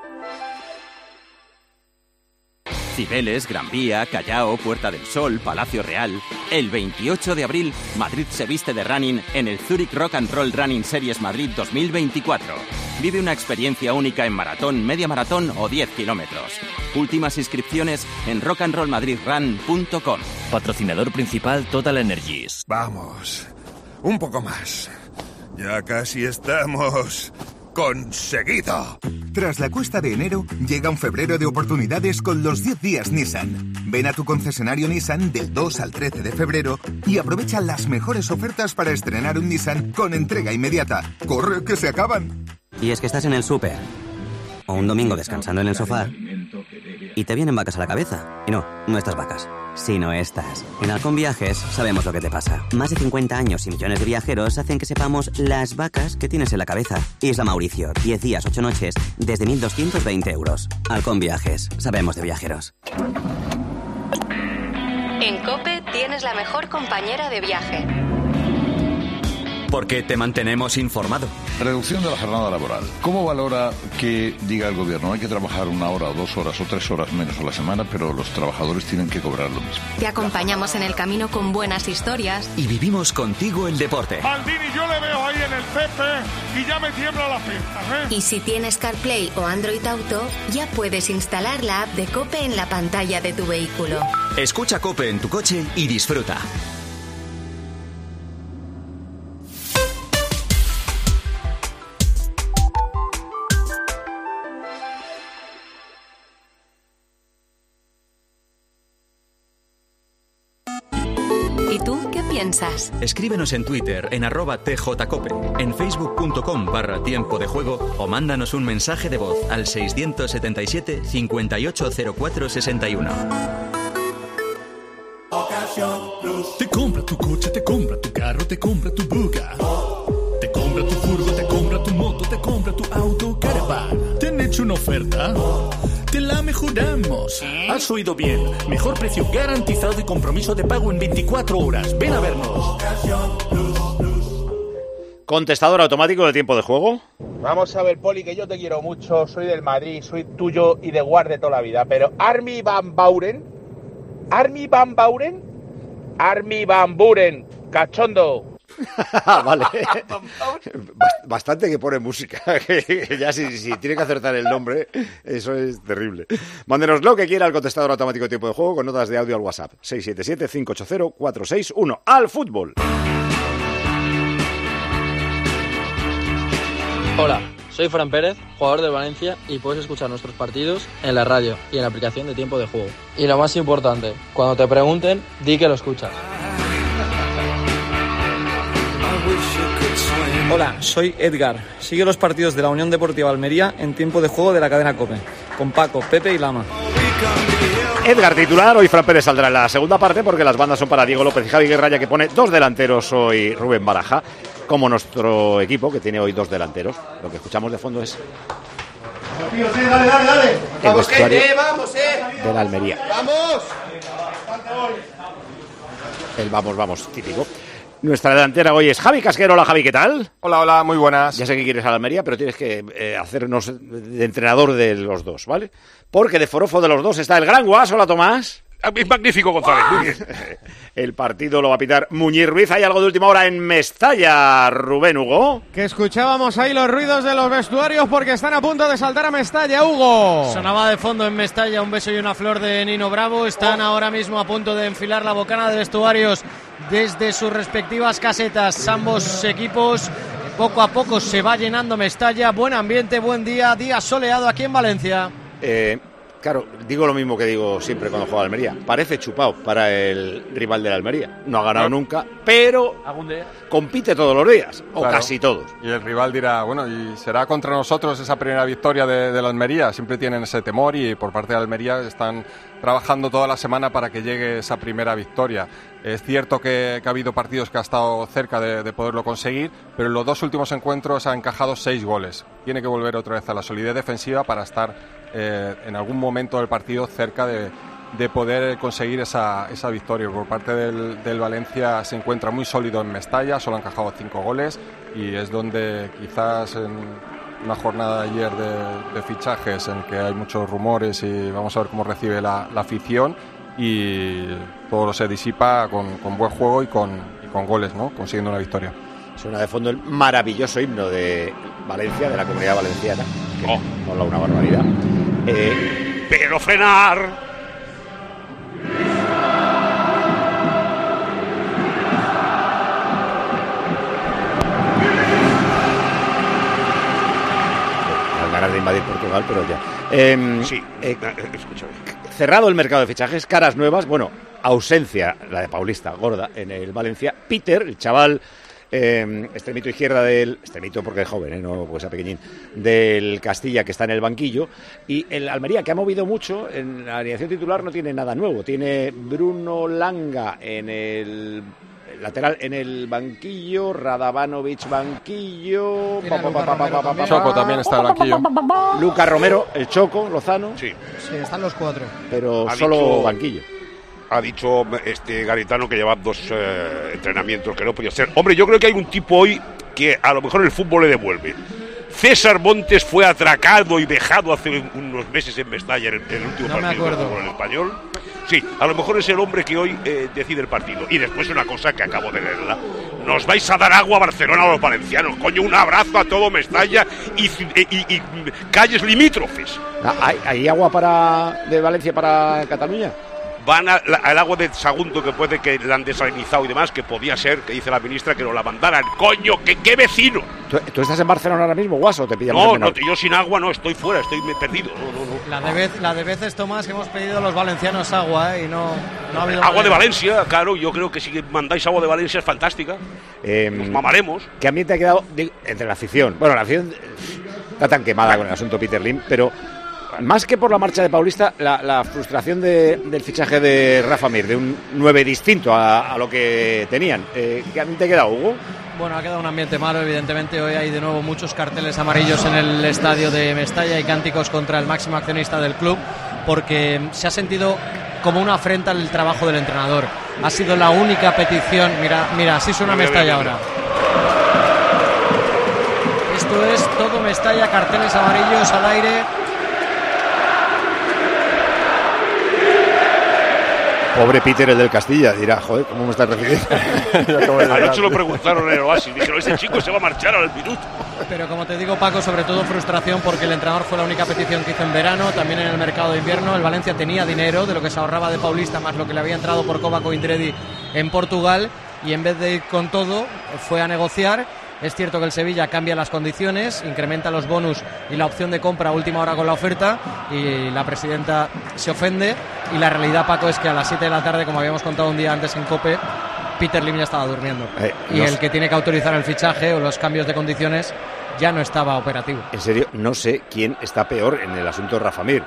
S20: Cibeles, Gran Vía, Callao, Puerta del Sol, Palacio Real. El veintiocho de abril, Madrid se viste de running en el Zurich Rock and Roll Running Series Madrid dos mil veinticuatro. Vive una experiencia única en maratón, media maratón o diez kilómetros. Últimas inscripciones en rock and roll madrid run punto com.
S16: Patrocinador principal Total Energies.
S17: Vamos, un poco más. Ya casi estamos... ¡conseguido!
S18: Tras la cuesta de enero, llega un febrero de oportunidades con los diez días Nissan. Ven a tu concesionario Nissan del dos al trece de febrero y aprovecha las mejores ofertas para estrenar un Nissan con entrega inmediata. ¡Corre, que se acaban!
S21: Y es que estás en el súper o un domingo descansando en el sofá y te vienen vacas a la cabeza. Y no, no estas vacas, sino estas. En Halcón Viajes sabemos lo que te pasa. Más de cincuenta años y millones de viajeros hacen que sepamos las vacas que tienes en la cabeza. Isla Mauricio, diez días, ocho noches, desde mil doscientos veinte euros. Halcón Viajes, sabemos de viajeros.
S19: En COPE tienes la mejor compañera de viaje.
S10: porque te mantenemos informado.
S22: Reducción de la jornada laboral. ¿Cómo valora que diga el gobierno hay que trabajar una hora o dos horas o tres horas menos a la semana, pero los trabajadores tienen que cobrar lo mismo?
S19: Te acompañamos en el camino con buenas historias.
S10: Y vivimos contigo el deporte.
S23: Maldini, yo le veo ahí en el Pepe y ya me tiembla la pinta, ¿eh?
S19: Y si tienes CarPlay o Android Auto, ya puedes instalar la app de COPE en la pantalla de tu vehículo.
S10: Escucha COPE en tu coche y disfruta.
S19: ¿Y tú qué piensas?
S10: Escríbenos en Twitter en arroba tjcope, en facebook.com barra tiempo de juego o mándanos un mensaje de voz al seiscientos setenta y siete, cincuenta y ocho cero cuatro sesenta y uno.
S24: Te compra tu coche, te compra tu carro, te compra tu buga. Te compra tu furgo, te compra tu moto, te compra tu auto, caravan. ¿Te han hecho una oferta? Te la mejoramos. Has oído bien. Mejor precio garantizado y compromiso de pago en veinticuatro horas. Ven a vernos.
S1: ¿Contestador automático de tiempo de juego?
S25: Vamos a ver, Poli, que yo te quiero mucho. Soy del Madrid, soy tuyo y de Guard de toda la vida. Pero Army Van Buren, Army Van Buren, Army Van Buren, cachondo.
S1: Vale. Bastante que pone música. Ya si, si tiene que acertar el nombre, eso es terrible. Mándenos lo que quiera al contestador automático de tiempo de juego con notas de audio al WhatsApp. seis siete siete, cinco ocho cero, cuatro seis uno. ¡Al fútbol!
S26: Hola, soy Fran Pérez, jugador del Valencia, y puedes escuchar nuestros partidos en la radio y en la aplicación de tiempo de juego. Y lo más importante, cuando te pregunten, di que lo escuchas. Hola, soy Edgar. Sigue los partidos de la Unión Deportiva Almería en tiempo de juego de la cadena COPE, con Paco, Pepe y Lama.
S1: Edgar titular, hoy Fran Pérez saldrá en la segunda parte porque las bandas son para Diego López y Javi Guerra, ya que pone dos delanteros hoy Rubén Baraja, como nuestro equipo que tiene hoy dos delanteros. Lo que escuchamos de fondo es
S11: Tíos, eh, dale, dale, dale.
S1: el
S11: Vamos,
S1: vestuario
S11: gente, vamos, eh.
S1: de la Almería.
S11: Vamos.
S1: El vamos, vamos, típico. Nuestra delantera hoy es Javi Casquero. Hola, Javi, ¿qué tal?
S27: Hola, hola, muy buenas.
S1: Ya sé que quieres a la Almería, pero tienes que eh, hacernos de entrenador de los dos, ¿vale? Porque de forofo de los dos está el gran Guas. Hola, Tomás.
S12: Magnífico, González. Muy bien.
S1: El partido lo va a pitar Muñiz Ruiz. Hay algo de última hora en Mestalla, Rubén, Hugo.
S28: Que escuchábamos ahí los ruidos de los vestuarios porque están a punto de saltar a Mestalla, Hugo.
S29: Sonaba de fondo en Mestalla un beso y una flor de Nino Bravo. Están ahora mismo a punto de enfilar la bocana de vestuarios desde sus respectivas casetas. Ambos equipos, poco a poco se va llenando Mestalla. Buen ambiente, buen día, día soleado aquí en Valencia.
S1: Eh... Claro, digo lo mismo que digo siempre cuando juega Almería. Parece chupado para el rival de la Almería. No ha ganado no. nunca, pero compite todos los días, o claro, casi todos.
S27: Y el rival dirá, bueno, y será contra nosotros esa primera victoria de, de la Almería. Siempre tienen ese temor y por parte de la Almería están trabajando toda la semana para que llegue esa primera victoria. Es cierto que, que ha habido partidos que ha estado cerca de, de poderlo conseguir, pero en los dos últimos encuentros ha encajado seis goles. Tiene que volver otra vez a la solidez defensiva para estar eh, en algún momento del partido cerca de, de poder conseguir esa, esa victoria. Por parte del, del Valencia se encuentra muy sólido en Mestalla, solo ha encajado cinco goles y es donde quizás en una jornada de ayer de, de fichajes en que hay muchos rumores y vamos a ver cómo recibe la, la afición, y todo se disipa con, con buen juego y con, y con goles, ¿no? Consiguiendo una victoria.
S1: Suena de fondo el maravilloso himno de Valencia, de la Comunidad Valenciana, que
S12: oh.
S1: mola una barbaridad. Eh,
S12: pero frenar.
S1: Las ganas de invadir Portugal, pero ya. Eh,
S12: sí,
S1: eh,
S12: escúchame.
S1: Cerrado el mercado de fichajes, caras nuevas, bueno, ausencia, la de Paulista, gorda, en el Valencia. Peter, el chaval, eh, extremito izquierda del... Extremito porque es joven, ¿eh? No porque sea pequeñín. Del Castilla, que está en el banquillo. Y el Almería, que ha movido mucho, en la alineación titular no tiene nada nuevo. Tiene Bruno Langa en el... lateral en el banquillo, Radavanovic banquillo,
S29: pa, pa, pa, pa, pa, pa,
S27: Choco también está en el banquillo.
S1: Lucas Romero, el Choco, Lozano.
S12: Sí,
S29: sí están los cuatro.
S1: Pero
S12: ha
S1: solo
S12: dicho,
S1: banquillo.
S3: ha dicho este Garitano que lleva dos eh, entrenamientos que no podía ser. Hombre, yo creo que hay un tipo hoy que a lo mejor el fútbol le devuelve. César Montes fue atracado y dejado hace unos meses en Mestalla en el, en el último
S29: no
S3: partido del fútbol español. Sí, a lo mejor es el hombre que hoy eh, decide el partido. Y después una cosa que acabo de leerla. Nos vais a dar agua a Barcelona a los valencianos. Coño, un abrazo a todo Mestalla y, y, y, y calles limítrofes.
S1: ¿Hay, ¿Hay agua para de Valencia para Cataluña?
S3: Van a, la, al agua de Sagunto, que puede que la han desalinizado y demás, que podía ser, que dice la ministra, que nos la mandaran. ¡Coño, que qué vecino!
S1: ¿Tú, ¿Tú estás en Barcelona ahora mismo, Guaso? ¿Te pillamos
S3: no,
S1: en
S3: no, yo sin agua no, estoy fuera, estoy perdido. No, no, no.
S29: La de, vez, la de veces, Tomás, que hemos pedido a los valencianos agua, ¿eh? Y no, no ha habido
S3: agua
S29: manera.
S3: de Valencia, claro, yo creo que si mandáis agua de Valencia es fantástica. Eh, Nos mamaremos.
S1: ¿Qué ambiente ha quedado de, entre la afición? Bueno, la afición está tan quemada con el asunto Peter Lim, pero... Más que por la marcha de Paulista, la, la frustración de, del fichaje de Rafa Mir, de un nueve distinto a, a lo que tenían. Eh, ¿Qué ambiente ha quedado, Hugo?
S29: Bueno, ha quedado un ambiente malo, evidentemente. Hoy hay de nuevo muchos carteles amarillos en el estadio de Mestalla y cánticos contra el máximo accionista del club, porque se ha sentido como una afrenta al trabajo del entrenador. Ha sido la única petición. Mira, mira, así suena Mestalla ahora. Esto es todo Mestalla, carteles amarillos al aire.
S1: Pobre Peter, el del Castilla, dirá, joder, ¿cómo me estás recibiendo?
S3: Anoche lo preguntaron en el Oasis, dijeron, ese chico se va a marchar al minuto.
S29: Pero como te digo, Paco, sobre todo frustración porque el entrenador fue la única petición que hizo en verano, también en el mercado de invierno. El Valencia tenía dinero de lo que se ahorraba de Paulista, más lo que le había entrado por Kovac Indredi en Portugal, y en vez de ir con todo, fue a negociar. Es cierto que el Sevilla cambia las condiciones, incrementa los bonus y la opción de compra a última hora con la oferta, y la presidenta se ofende, y la realidad, Paco, es que a las siete de la tarde, como habíamos contado un día antes en COPE, Peter Lim ya estaba durmiendo. Eh, y el sé. que tiene que autorizar el fichaje o los cambios de condiciones ya no estaba operativo.
S1: En serio, no sé quién está peor en el asunto de Rafa Mir.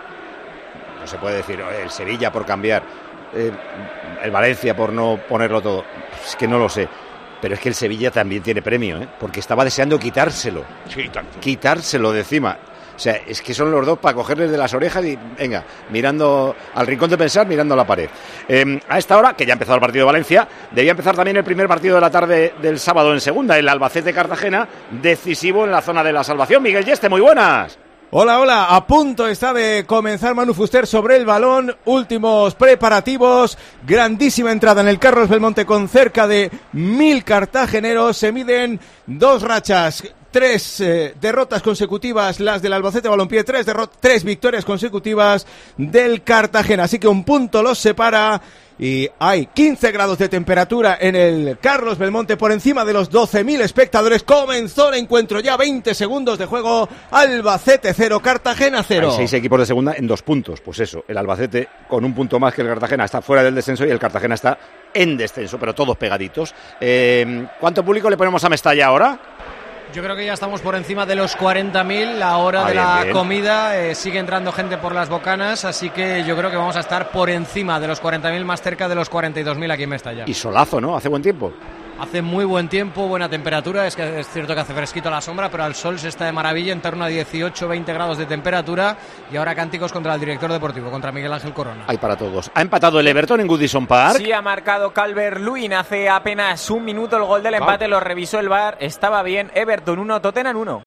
S1: No se puede decir el Sevilla por cambiar, eh, el Valencia por no ponerlo todo. Es que no lo sé. Pero es que el Sevilla también tiene premio, ¿eh? Porque estaba deseando quitárselo.
S3: Sí, tanto.
S1: Quitárselo de encima. O sea, es que son los dos para cogerles de las orejas y, venga, mirando al rincón de pensar, mirando a la pared. Eh, a esta hora, que ya ha empezado el partido de Valencia, debía empezar también el primer partido de la tarde del sábado en segunda, el Albacete-Cartagena, decisivo en la zona de la salvación. Miguel Yeste, muy buenas.
S4: Hola, hola, a punto está de comenzar Manu Fuster sobre el balón, últimos preparativos, grandísima entrada en el Carlos Belmonte con cerca de mil cartageneros, se miden dos rachas, tres eh, derrotas consecutivas las del Albacete Balompié, tres, derrot- tres victorias consecutivas del Cartagena, así que un punto los separa. Y hay quince grados de temperatura en el Carlos Belmonte, por encima de los doce mil espectadores. Comenzó el encuentro, ya veinte segundos de juego. Albacete cero, Cartagena cero.
S1: Hay seis equipos de segunda en dos puntos. Pues eso, el Albacete con un punto más que el Cartagena está fuera del descenso y el Cartagena está en descenso, pero todos pegaditos. Eh, ¿Cuánto público le ponemos a Mestalla ahora?
S29: Yo creo que ya estamos por encima de los cuarenta mil, la hora ah, de bien, la bien. comida, eh, sigue entrando gente por las bocanas, así que yo creo que vamos a estar por encima de los cuarenta mil, más cerca de los cuarenta y dos mil aquí en Mestalla.
S1: Y solazo, ¿no? Hace buen tiempo.
S29: Hace muy buen tiempo, buena temperatura, es que es cierto que hace fresquito a la sombra, pero al sol se está de maravilla, en torno a dieciocho veinte grados de temperatura, y ahora cánticos contra el director deportivo, contra Miguel Ángel Corona.
S1: Hay para todos. Ha empatado el Everton en Goodison Park.
S5: Sí, ha marcado Calvert-Lewin hace apenas un minuto el gol del empate, lo revisó el V A R, estaba bien. Everton uno, Tottenham uno.